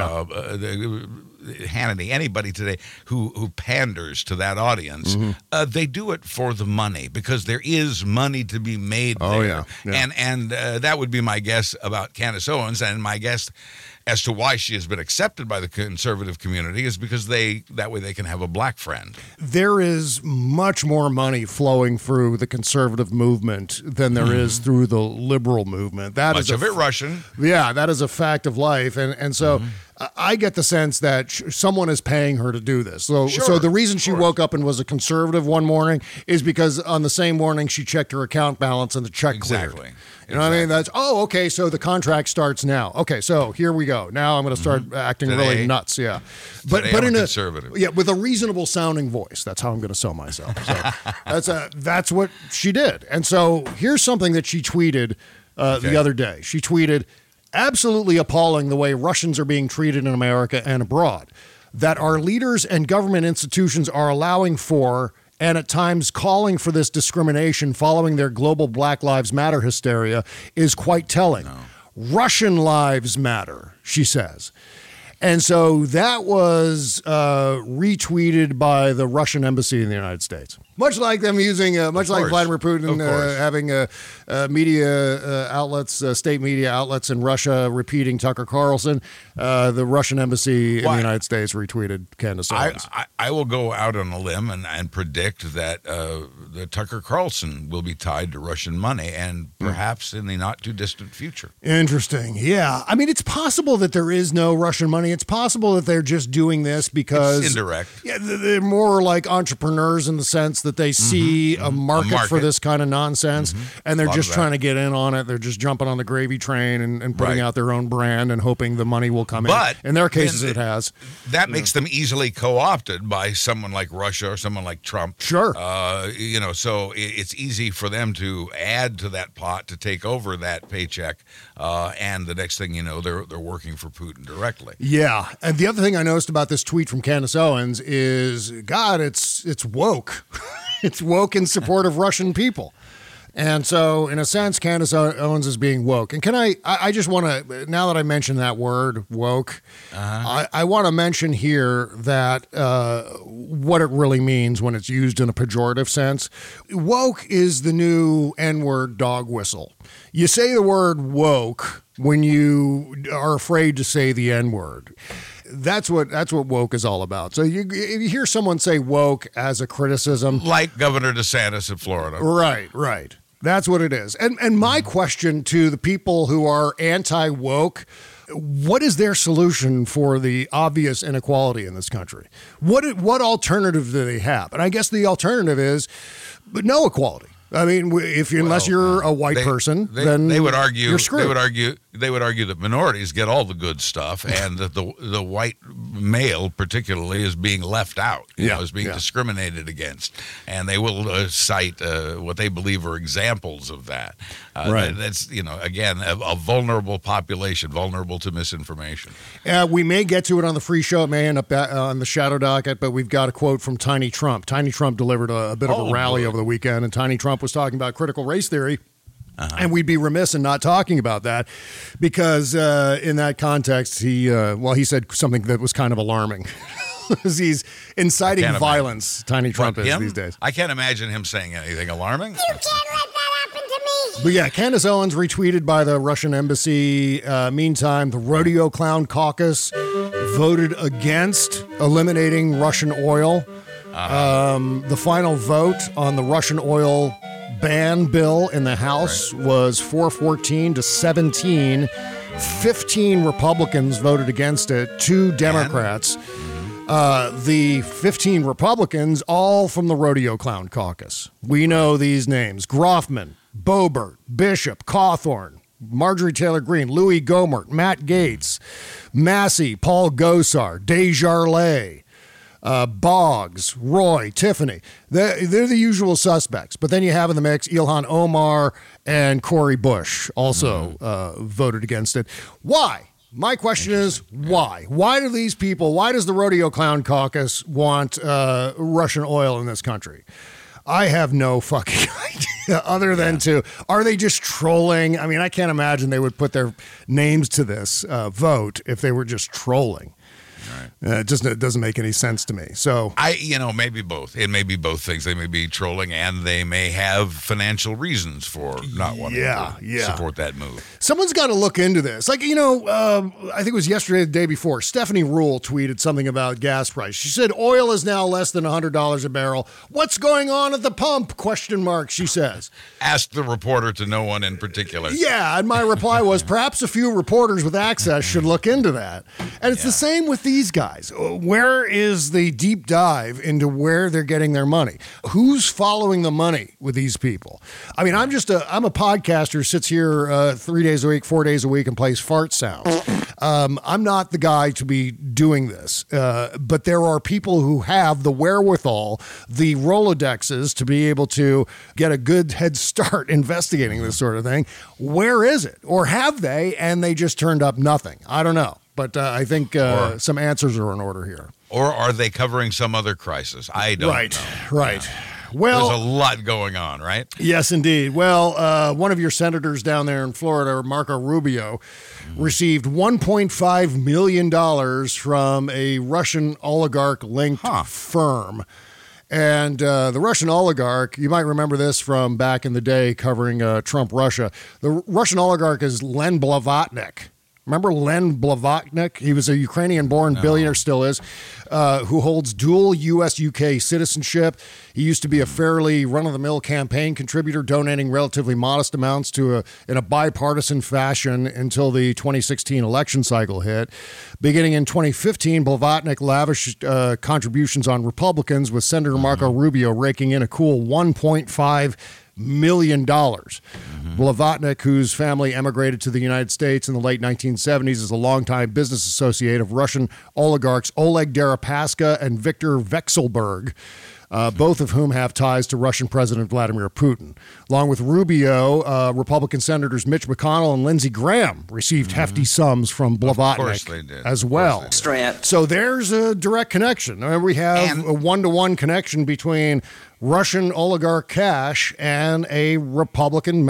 Hannity, anybody today who panders to that audience, they do it for the money because there is money to be made there. Yeah. And that would be my guess about Candace Owens, and my guess as to why she has been accepted by the conservative community is because that way they can have a black friend. There is much more money flowing through the conservative movement than there is through the liberal movement. Much of it Russian. Yeah, that is a fact of life. And so I get the sense that someone is paying her to do this. So the reason she woke up and was a conservative one morning is because on the same morning she checked her account balance and the check cleared. You know what I mean? That's, okay, so the contract starts now. Okay, so here we go. Now I'm going to start acting really nuts, yeah. But in conservative. with a reasonable sounding voice. That's how I'm going to sell myself. So that's what she did. And so here's something that she tweeted the other day. She tweeted, absolutely appalling the way Russians are being treated in America and abroad, that our leaders and government institutions are allowing for and at times calling for this discrimination following their global Black Lives Matter hysteria is quite telling. No. Russian lives matter, she says. And so that was retweeted by the Russian embassy in the United States. Much like them using, like Vladimir Putin having media outlets, state media outlets in Russia repeating Tucker Carlson, the Russian embassy in the United States retweeted Candace Owens. I will go out on a limb and predict that the Tucker Carlson will be tied to Russian money and perhaps in the not too distant future. Interesting. Yeah. I mean, it's possible that there is no Russian money. It's possible that they're just doing this because it's indirect. Yeah, they're more like entrepreneurs in the sense that they see a market for this kind of nonsense and they're just trying to get in on it. They're just jumping on the gravy train and putting out their own brand and hoping the money will come in. In their cases, it has. That makes them easily co-opted by someone like Russia or someone like Trump. Sure. So it's easy for them to add to that pot to take over that paycheck. And the next thing you know, they're working for Putin directly. Yeah. And the other thing I noticed about this tweet from Candace Owens is, God, it's woke. It's woke in support of Russian people. And so, in a sense, Candace Owens is being woke. And I just want to, now that I mentioned that word, woke, I want to mention here that what it really means when it's used in a pejorative sense. Woke is the new N-word dog whistle. You say the word woke when you are afraid to say the N-word. That's what woke is all about. So if you hear someone say woke as a criticism, like Governor DeSantis in Florida, right. That's what it is. And my question to the people who are anti-woke, what is their solution for the obvious inequality in this country? What alternative do they have? And I guess the alternative is no equality. I mean, unless you're a white person, then they would argue you're screwed. They would argue that minorities get all the good stuff, and that the white male particularly is being left out. Is being discriminated against, and they will cite what they believe are examples of that. Right. That's again a vulnerable population, vulnerable to misinformation. We may get to it on the free show. It may end up on the shadow docket, but we've got a quote from Tiny Trump. Tiny Trump delivered a bit of a rally over the weekend, and Tiny Trump was talking about critical race theory. And we'd be remiss in not talking about that because in that context, he said something that was kind of alarming. He's inciting violence, Tiny Trump is these days. I can't imagine him saying anything alarming. You can't let that happen to me. But yeah, Candace Owens retweeted by the Russian embassy. Meantime, the Rodeo Clown Caucus voted against eliminating Russian oil. The final vote on the Russian oil ban bill in the House was 414 to 17. 15 Republicans voted against it, 2 Democrats. The 15 Republicans, all from the Rodeo Clown Caucus. We know these names: Groffman, Boebert, Bishop, Cawthorn, Marjorie Taylor Greene, Louis Gohmert, Matt Gaetz, Massey, Paul Gosar, Desjardins, Boggs, Roy, Tiffany. They're the usual suspects. But then you have in the mix Ilhan Omar and Cori Bush also voted against it. Why? My question is, why? Why does the Rodeo Clown Caucus want Russian oil in this country? I have no fucking idea other than are they just trolling? I mean, I can't imagine they would put their names to this vote if they were just trolling. Right. It doesn't make any sense to me. So maybe both. It may be both things. They may be trolling, and they may have financial reasons for not wanting to support that move. Someone's got to look into this. I think it was yesterday, or the day before, Stephanie Rule tweeted something about gas price. She said oil is now less than $100 a barrel. What's going on at the pump? ? She says. Asked the reporter to no one in particular. Yeah, and my reply was perhaps a few reporters with access should look into that. And it's the same with these guys. Where is the deep dive into where they're getting their money? Who's following the money with these people? I mean, I'm a podcaster who sits here 3 days a week, 4 days a week and plays fart sounds. I'm not the guy to be doing this, but there are people who have the wherewithal, the Rolodexes to be able to get a good head start investigating this sort of thing. Where is it? Or have they, and they just turned up nothing? I don't know. But I think some answers are in order here. Or are they covering some other crisis? I don't know. Right. Well, there's a lot going on, right? Yes, indeed. Well, one of your senators down there in Florida, Marco Rubio, received $1.5 million from a Russian oligarch-linked firm. And the Russian oligarch, you might remember this from back in the day covering Trump-Russia. The Russian oligarch is Len Blavatnik. Remember Len Blavatnik? He was a Ukrainian-born billionaire, still is, who holds dual U.S.-UK citizenship. He used to be a fairly run-of-the-mill campaign contributor, donating relatively modest amounts in a bipartisan fashion until the 2016 election cycle hit. Beginning in 2015, Blavatnik lavished contributions on Republicans, with Senator Marco Rubio raking in a cool $1.5 million. Blavatnik, whose family emigrated to the United States in the late 1970s, is a longtime business associate of Russian oligarchs Oleg Deripaska and Viktor Vekselberg, both of whom have ties to Russian President Vladimir Putin. Along with Rubio, Republican Senators Mitch McConnell and Lindsey Graham received hefty sums from Blavatnik as well. So there's a direct connection. We have a one-to-one connection between Russian oligarch cash and a Republican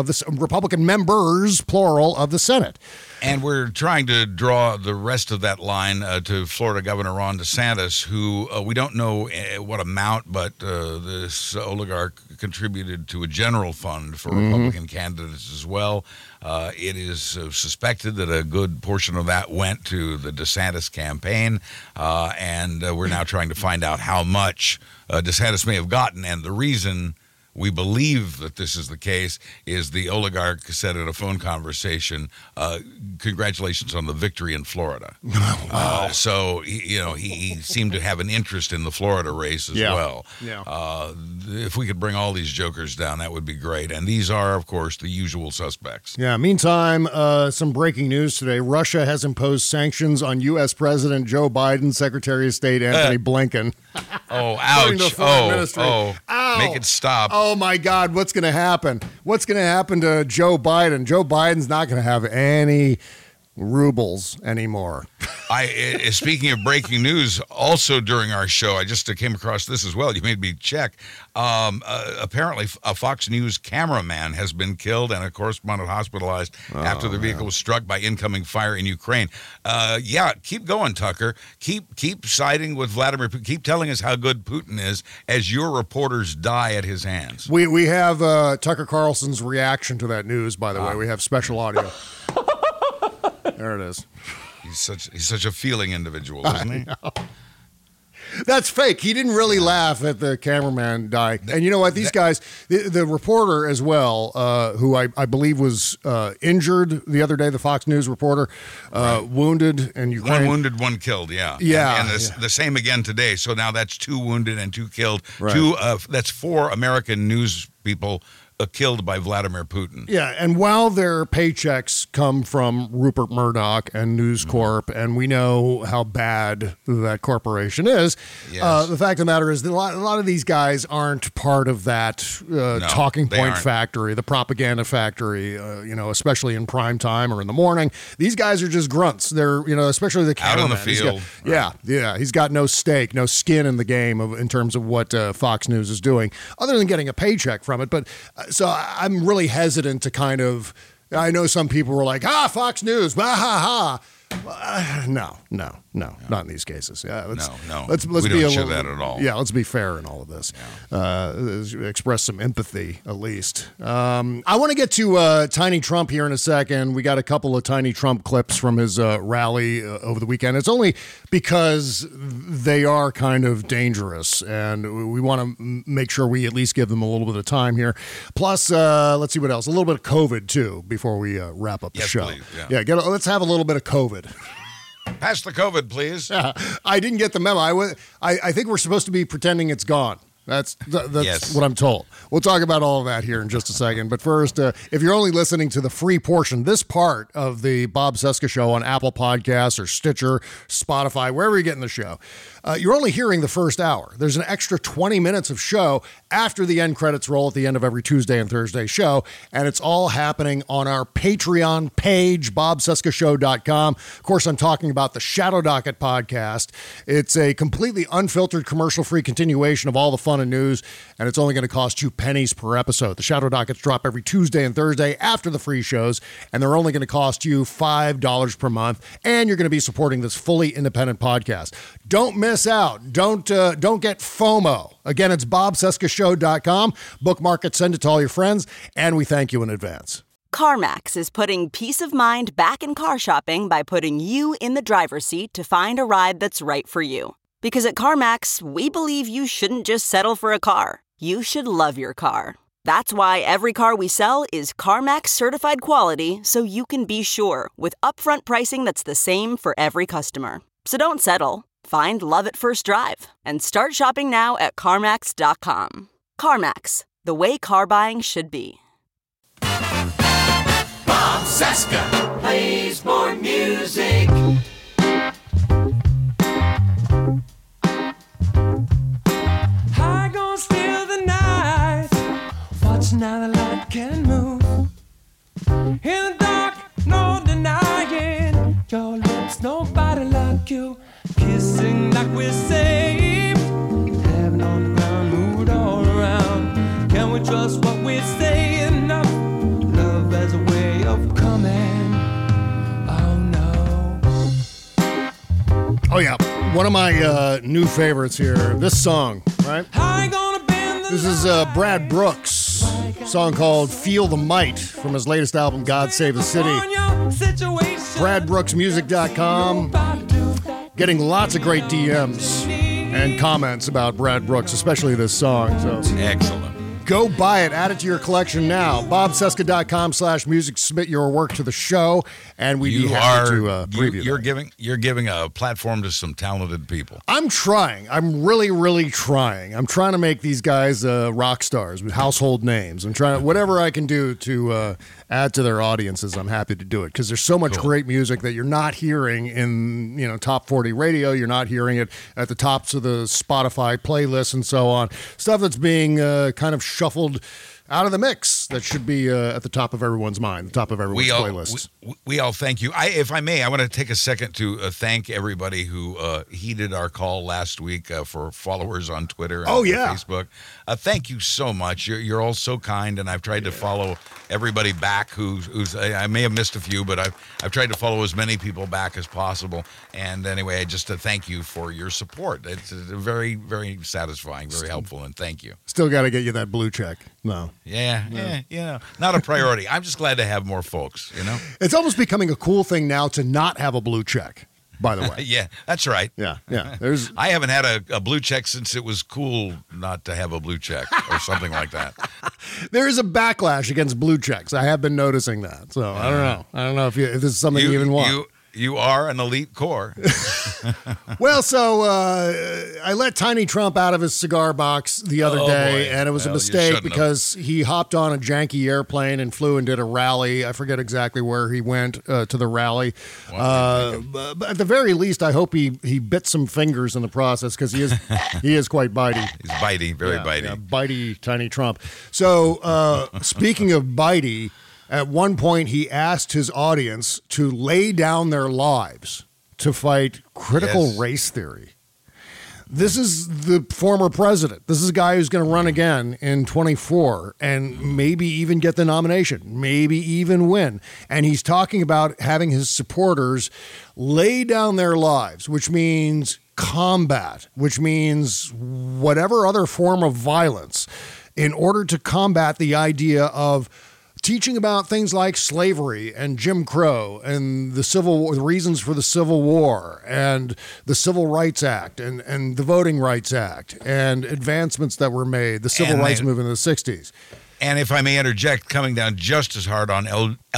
members, plural, of the Senate. And we're trying to draw the rest of that line to Florida Governor Ron DeSantis, who we don't know what amount, but this oligarch contributed to a general fund for Republican candidates as well. It is suspected that a good portion of that went to the DeSantis campaign, and we're now trying to find out how much DeSantis may have gotten. And the reason we believe that this is the case is the oligarch said in a phone conversation, congratulations on the victory in Florida. Wow. So, he seemed to have an interest in the Florida race as well. Yeah. If we could bring all these jokers down, that would be great. And these are, of course, the usual suspects. Yeah. Meantime, some breaking news today. Russia has imposed sanctions on U.S. President Joe Biden, Secretary of State Anthony Blinken. Oh, ouch. Ow. Make it stop. Oh, my God. What's going to happen? What's going to happen to Joe Biden? Joe Biden's not going to have any rubles anymore. Speaking of breaking news, also during our show, I just came across this as well. You made me check. Apparently, a Fox News cameraman has been killed and a correspondent hospitalized after the vehicle was struck by incoming fire in Ukraine. Keep going, Tucker. Keep siding with Vladimir Putin. Keep telling us how good Putin is as your reporters die at his hands. We have Tucker Carlson's reaction to that news, by the way. We have special audio. There it is. He's such a feeling individual, isn't he? That's fake. He didn't really laugh at the cameraman dying. And you know what? These guys, the reporter as well, who I believe was injured the other day, the Fox News reporter, wounded in Ukraine. One wounded, one killed, yeah. Yeah. And the same again today. So now that's 2 wounded and 2 killed. Right. That's 4 American news people killed by Vladimir Putin. Yeah, and while their paychecks come from Rupert Murdoch and News Corp, and we know how bad that corporation is, the fact of the matter is that a lot of these guys aren't part of that talking point factory, the propaganda factory, especially in prime time or in the morning. These guys are just grunts. They're, especially the cameraman. Out in the field. Yeah. He's got no stake, no skin in the game in terms of what Fox News is doing, other than getting a paycheck from it. But so I'm really hesitant to I know some people were like, Fox News, ha ha ha. No, not in these cases. Yeah, let's we be don't show that at all. Yeah, let's be fair in all of this. Express some empathy at least. I want to get to Tiny Trump here in a second. We got a couple of Tiny Trump clips from his rally over the weekend. It's only because they are kind of dangerous, and we want to make sure we at least give them a little bit of time here. Plus, let's see what else. A little bit of COVID too before we wrap up the show. Please, let's have a little bit of COVID. Pass the COVID, please. I didn't get the memo. I think we're supposed to be pretending it's gone. That's what I'm told. We'll talk about all of that here in just a second. But first, if you're only listening to the free portion, this part of the Bob Cesca Show on Apple Podcasts or Stitcher, Spotify, wherever you're getting the show, you're only hearing the first hour. There's an extra 20 minutes of show after the end credits roll at the end of every Tuesday and Thursday show, and it's all happening on our Patreon page, bobcescashow.com. Of course, I'm talking about the Shadow Docket podcast. It's a completely unfiltered, commercial-free continuation of all the fun and news, and it's only going to cost you pennies per episode. The Shadow Dockets drop every Tuesday and Thursday after the free shows, and they're only going to cost you $5 per month, and you're going to be supporting this fully independent podcast. Don't miss out. Don't get FOMO. Again, it's bobcescashow.com. Bookmark it, send it to all your friends, and we thank you in advance. CarMax is putting peace of mind back in car shopping by putting you in the driver's seat to find a ride that's right for you. Because at CarMax, we believe you shouldn't just settle for a car. You should love your car. That's why every car we sell is CarMax certified quality, so you can be sure with upfront pricing that's the same for every customer. So don't settle. Find love at first drive and start shopping now at CarMax.com. CarMax, the way car buying should be. Bob Cesca plays more music. I gon' steal the night, watching how the light can move. In the dark, no denying your lips, nobody like you. Kissing like we're safe, having on the ground, moved all say enough. Love as a way of coming. Oh no. Oh, yeah. One of my new favorites here. This song, right? This is Brad Brooks. A song called Feel the Might from his latest album, God Save the City. BradBrooksMusic.com. Getting lots of great DMs and comments about Brad Brooks, especially this song. So excellent. Go buy it. Add it to your collection now. BobCesca.com/music. Submit your work to the show, and we'd be happy to preview. You're giving a platform to some talented people. I'm trying. I'm really trying. I'm trying to make these guys rock stars with household names. I'm trying whatever I can do to add to their audiences. I'm happy to do it because there's so much great music that you're not hearing in top 40 radio. You're not hearing it at the tops of the Spotify playlists and so on. Stuff that's being kind of shuffled out of the mix that should be at the top of everyone's mind, the top of everyone's playlist. We all thank you. If I may, I want to take a second to thank everybody who heeded our call last week for followers on Twitter and Facebook. Thank you so much. You're all so kind, and I've tried to follow everybody back who's I may have missed a few, but I've tried to follow as many people back as possible. And anyway, just to thank you for your support. It's very, very satisfying, very helpful, and thank you. Still got to get you that blue check. No. Yeah, not a priority. I'm just glad to have more folks, It's almost becoming a cool thing now to not have a blue check, by the way. Yeah, that's right. Yeah. I haven't had a blue check since it was cool not to have a blue check or something like that. There is a backlash against blue checks. I have been noticing that. So I don't know. I don't know if this is something you even want. You are an elite core. Well, so I let Tiny Trump out of his cigar box the other day, and it was a mistake because he hopped on a janky airplane and flew and did a rally. I forget exactly where he went to the rally. But at the very least, I hope he bit some fingers in the process because he is quite bitey. He's bitey, very bitey. Yeah, bitey Tiny Trump. So speaking of bitey, at one point, he asked his audience to lay down their lives to fight critical race theory. This is the former president. This is a guy who's going to run again in 24 and maybe even get the nomination, maybe even win. And he's talking about having his supporters lay down their lives, which means combat, which means whatever other form of violence, in order to combat the idea of teaching about things like slavery and Jim Crow and the reasons for the Civil War and the Civil Rights Act and the Voting Rights Act and advancements that were made, the Civil Rights Movement in the 60s. And if I may interject, coming down just as hard on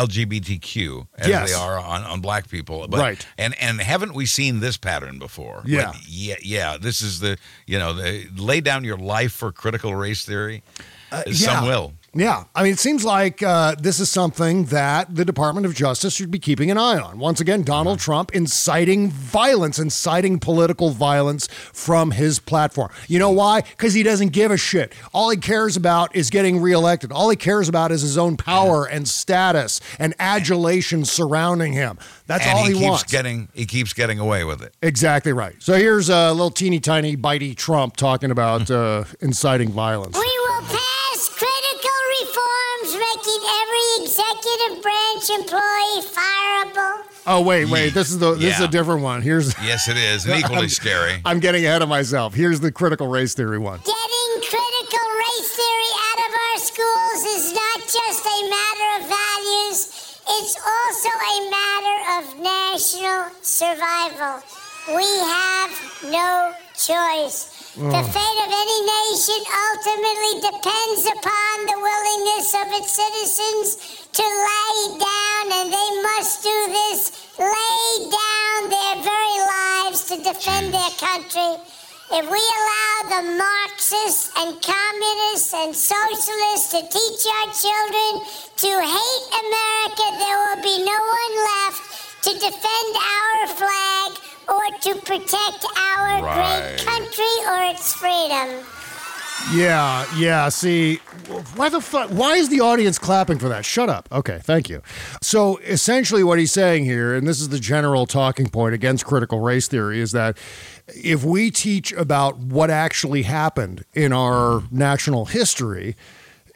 LGBTQ as they are on black people. But, right. And haven't we seen this pattern before? Yeah. Yeah. This is the lay down your life for critical race theory. Some will. Yeah. I mean, it seems like this is something that the Department of Justice should be keeping an eye on. Once again, Donald Trump inciting violence, inciting political violence from his platform. You know why? Because he doesn't give a shit. All he cares about is getting reelected. All he cares about is his own power and status and adulation surrounding him. That's all he wants. He keeps getting away with it. Exactly right. So here's a little teeny tiny bitey Trump talking about inciting violence. We will pass critical reforms making every executive branch employee fireable. Oh, wait. This is a different one. Yes, it is. And equally scary. I'm getting ahead of myself. Here's the critical race theory one. Getting critical race theory out of our schools is not just a matter of values, it's also a matter of national survival. We have no choice. The fate of any nation ultimately depends upon the willingness of its citizens to lay down, and they must do this, lay down their very lives to defend their country. If we allow the Marxists and communists and socialists to teach our children to hate America, there will be no one left to defend our flag or to protect our great country or its freedom. Yeah. See, why the fuck? Why is the audience clapping for that? Shut up. Okay, thank you. So essentially what he's saying here, and this is the general talking point against critical race theory, is that if we teach about what actually happened in our national history,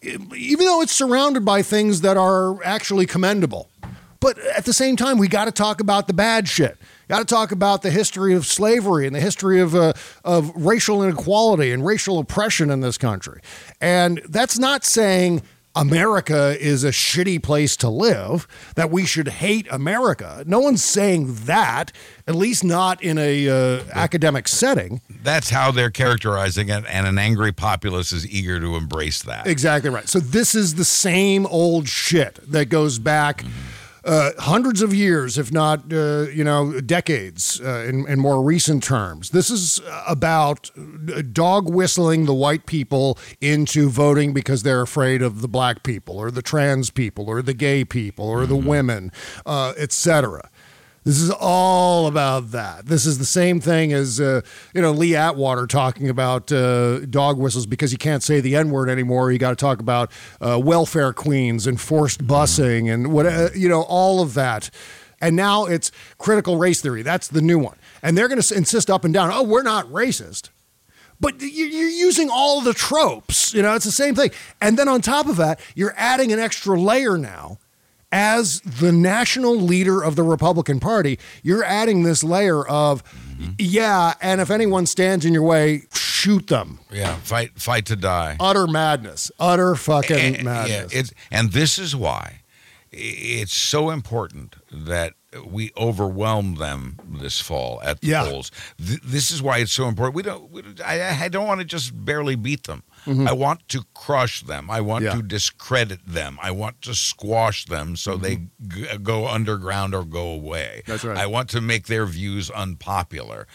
even though it's surrounded by things that are actually commendable. But at the same time, we got to talk about the bad shit. Got to talk about the history of slavery and the history of racial inequality and racial oppression in this country. And that's not saying America is a shitty place to live, that we should hate America. No one's saying that, at least not in a academic setting. That's how they're characterizing it, and an angry populace is eager to embrace that. Exactly right. So this is the same old shit that goes back hundreds of years, if not, decades in more recent terms. This is about dog whistling the white people into voting because they're afraid of the black people or the trans people or the gay people or the women, etc. This is all about that. This is the same thing as, Lee Atwater talking about dog whistles because you can't say the N-word anymore. You got to talk about welfare queens and forced busing and all of that. And now it's critical race theory. That's the new one. And they're going to insist up and down, oh, we're not racist. But you're using all the tropes. It's the same thing. And then on top of that, you're adding an extra layer now. As the national leader of the Republican Party, you're adding this layer of, and if anyone stands in your way, shoot them. Yeah, fight to die. Utter madness. Utter fucking madness. Yeah, and this is why it's so important that we overwhelm them this fall at the polls. This is why it's so important. I don't want to just barely beat them. I want to crush them. I want to discredit them. I want to squash them so they go underground or go away. That's right. I want to make their views unpopular.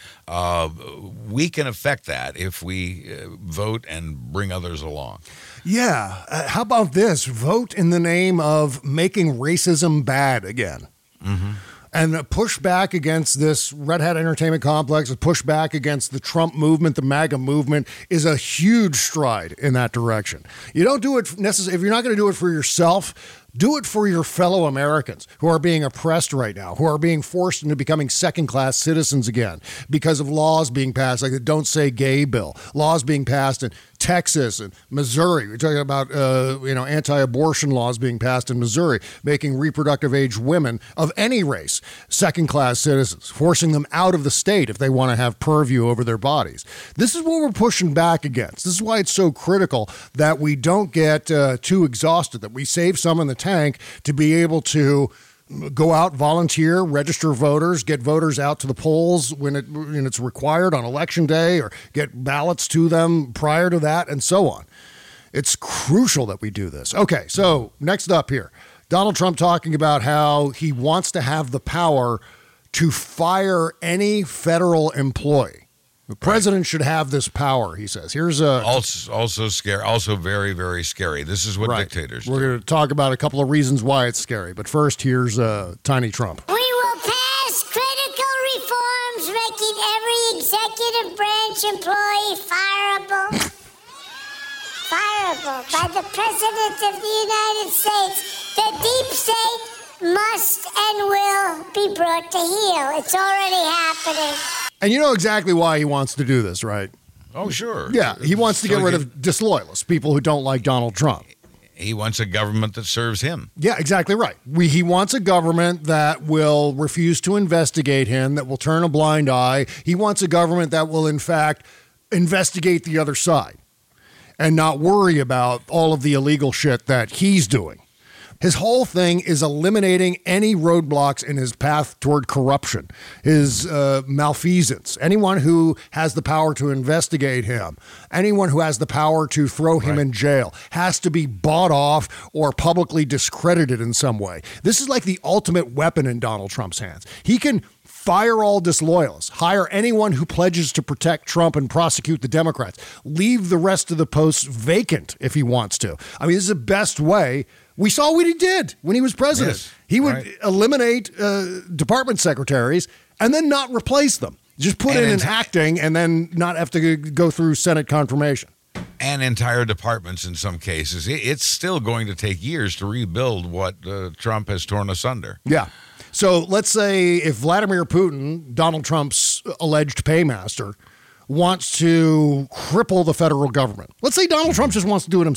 We can affect that if we vote and bring others along. Yeah. How about this? Vote in the name of making racism bad again. And push back against this Red Hat Entertainment Complex, a push back against the Trump movement, the MAGA movement, is a huge stride in that direction. You don't do it necessarily, if you're not going to do it for yourself, do it for your fellow Americans who are being oppressed right now, who are being forced into becoming second-class citizens again because of laws being passed, like the Don't Say Gay bill, laws being passed in Texas and Missouri. We're talking about, anti-abortion laws being passed in Missouri, making reproductive age women of any race second-class citizens, forcing them out of the state if they want to have purview over their bodies. This is what we're pushing back against. This is why it's so critical that we don't get too exhausted, that we save some in the tank to be able to go out, volunteer, register voters, get voters out to the polls when it's required on election day, or get ballots to them prior to that, and so on. It's crucial that we do this. Okay, so next up here, Donald Trump talking about how he wants to have the power to fire any federal employee. The president should have this power, he says. Here's also scary, also very, very scary. This is what dictators do. We're going to talk about a couple of reasons why it's scary. But first, here's Tiny Trump. We will pass critical reforms making every executive branch employee fireable by the President of the United States. The deep state must and will be brought to heel. It's already happening. And you know exactly why he wants to do this, right? Oh, sure. Yeah, he wants to get rid of disloyalists, people who don't like Donald Trump. He wants a government that serves him. Yeah, exactly right. He wants a government that will refuse to investigate him, that will turn a blind eye. He wants a government that will, in fact, investigate the other side and not worry about all of the illegal shit that he's doing. His whole thing is eliminating any roadblocks in his path toward corruption, his malfeasance. Anyone who has the power to investigate him, anyone who has the power to throw him in jail, has to be bought off or publicly discredited in some way. This is like the ultimate weapon in Donald Trump's hands. He can fire all disloyalists, hire anyone who pledges to protect Trump and prosecute the Democrats, leave the rest of the posts vacant if he wants to. I mean, this is the best way. We saw what he did when he was president. Yes, he would eliminate department secretaries and then not replace them. Just put in an acting and then not have to go through Senate confirmation. And entire departments in some cases. It's still going to take years to rebuild what Trump has torn asunder. Yeah. So let's say if Vladimir Putin, Donald Trump's alleged paymaster, wants to cripple the federal government. Let's say Donald Trump just wants to do it himself.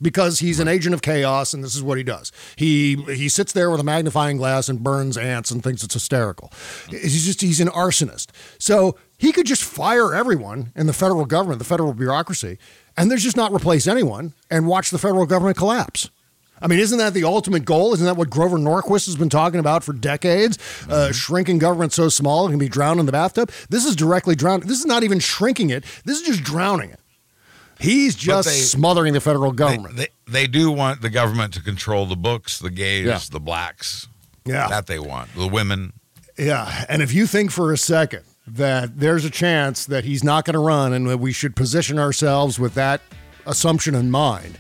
because he's an agent of chaos, and this is what he does. He sits there with a magnifying glass and burns ants and thinks it's hysterical. He's an arsonist. So he could just fire everyone in the federal government, the federal bureaucracy, and there's just not replace anyone and watch the federal government collapse. I mean, isn't that the ultimate goal? Isn't that what Grover Norquist has been talking about for decades? Shrinking government so small it can be drowned in the bathtub. This is directly drowning. This is not even shrinking it. This is just drowning it. He's just smothering the federal government. They do want the government to control the books, the gays, the blacks. Yeah. That they want. The women. Yeah. And if you think for a second that there's a chance that he's not going to run and that we should position ourselves with that assumption in mind,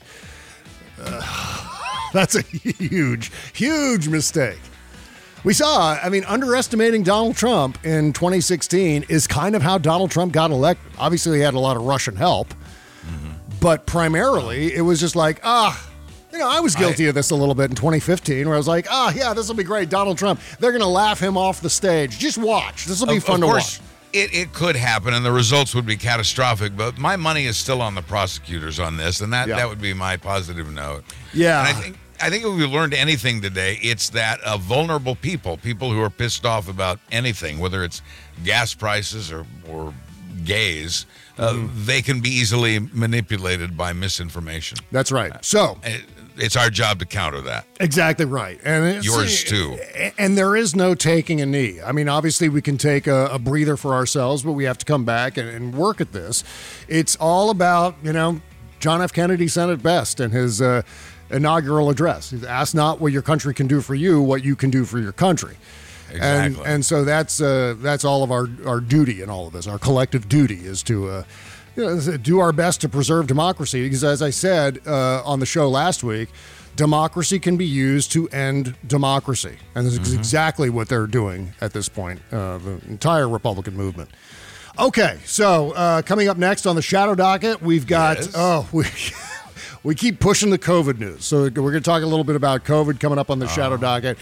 that's a huge, huge mistake. We saw, underestimating Donald Trump in 2016 is kind of how Donald Trump got elected. Obviously, he had a lot of Russian help. But primarily, it was just like, I was guilty of this a little bit in 2015, where I was like, this will be great, Donald Trump. They're going to laugh him off the stage. Just watch. This will be fun to watch. It could happen, and the results would be catastrophic, but my money is still on the prosecutors on this, and that would be my positive note. Yeah. And I think if we learned anything today, it's that vulnerable people who are pissed off about anything, whether it's gas prices or gays, they can be easily manipulated by misinformation. That's right. So it's our job to counter that. Exactly right. And yours too. And there is no taking a knee. I mean, obviously we can take a breather for ourselves, but we have to come back and work at this. It's all about, John F. Kennedy said it best in his inaugural address. Ask not what your country can do for you, what you can do for your country. Exactly. And so that's all of our duty in all of this. Our collective duty is to do our best to preserve democracy. Because as I said on the show last week, democracy can be used to end democracy. And this is exactly what they're doing at this point, the entire Republican movement. Okay, so coming up next on the Shadow Docket, we've got, we keep pushing the COVID news. So we're going to talk a little bit about COVID coming up on the Shadow Docket.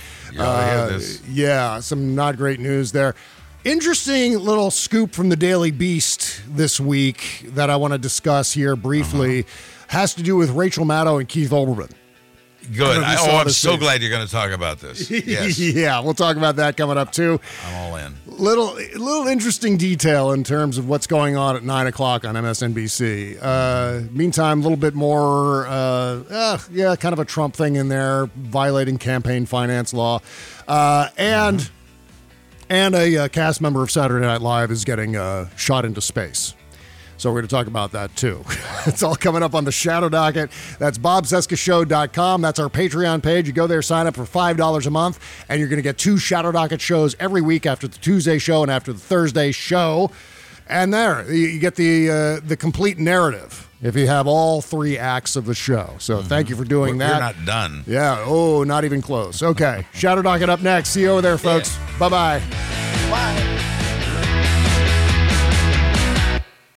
Some not great news there. Interesting little scoop from the Daily Beast this week that I want to discuss here briefly has to do with Rachel Maddow and Keith Olbermann. Good. I'm so glad you're going to talk about this. Yes. Yeah, we'll talk about that coming up too. I'm all in. Little interesting detail in terms of what's going on at 9 o'clock on MSNBC. Meantime, a little bit more, kind of a Trump thing in there, violating campaign finance law. And a cast member of Saturday Night Live is getting shot into space. So we're going to talk about that, too. It's all coming up on the Shadow Docket. That's BobCescashow.com. That's our Patreon page. You go there, sign up for $5 a month, and you're going to get 2 Shadow Docket shows every week after the Tuesday show and after the Thursday show. And there, you get the complete narrative if you have all 3 acts of the show. So thank you for doing that. We're not done. Yeah. Oh, not even close. Okay. Shadow Docket up next. See you over there, folks. Bye-bye.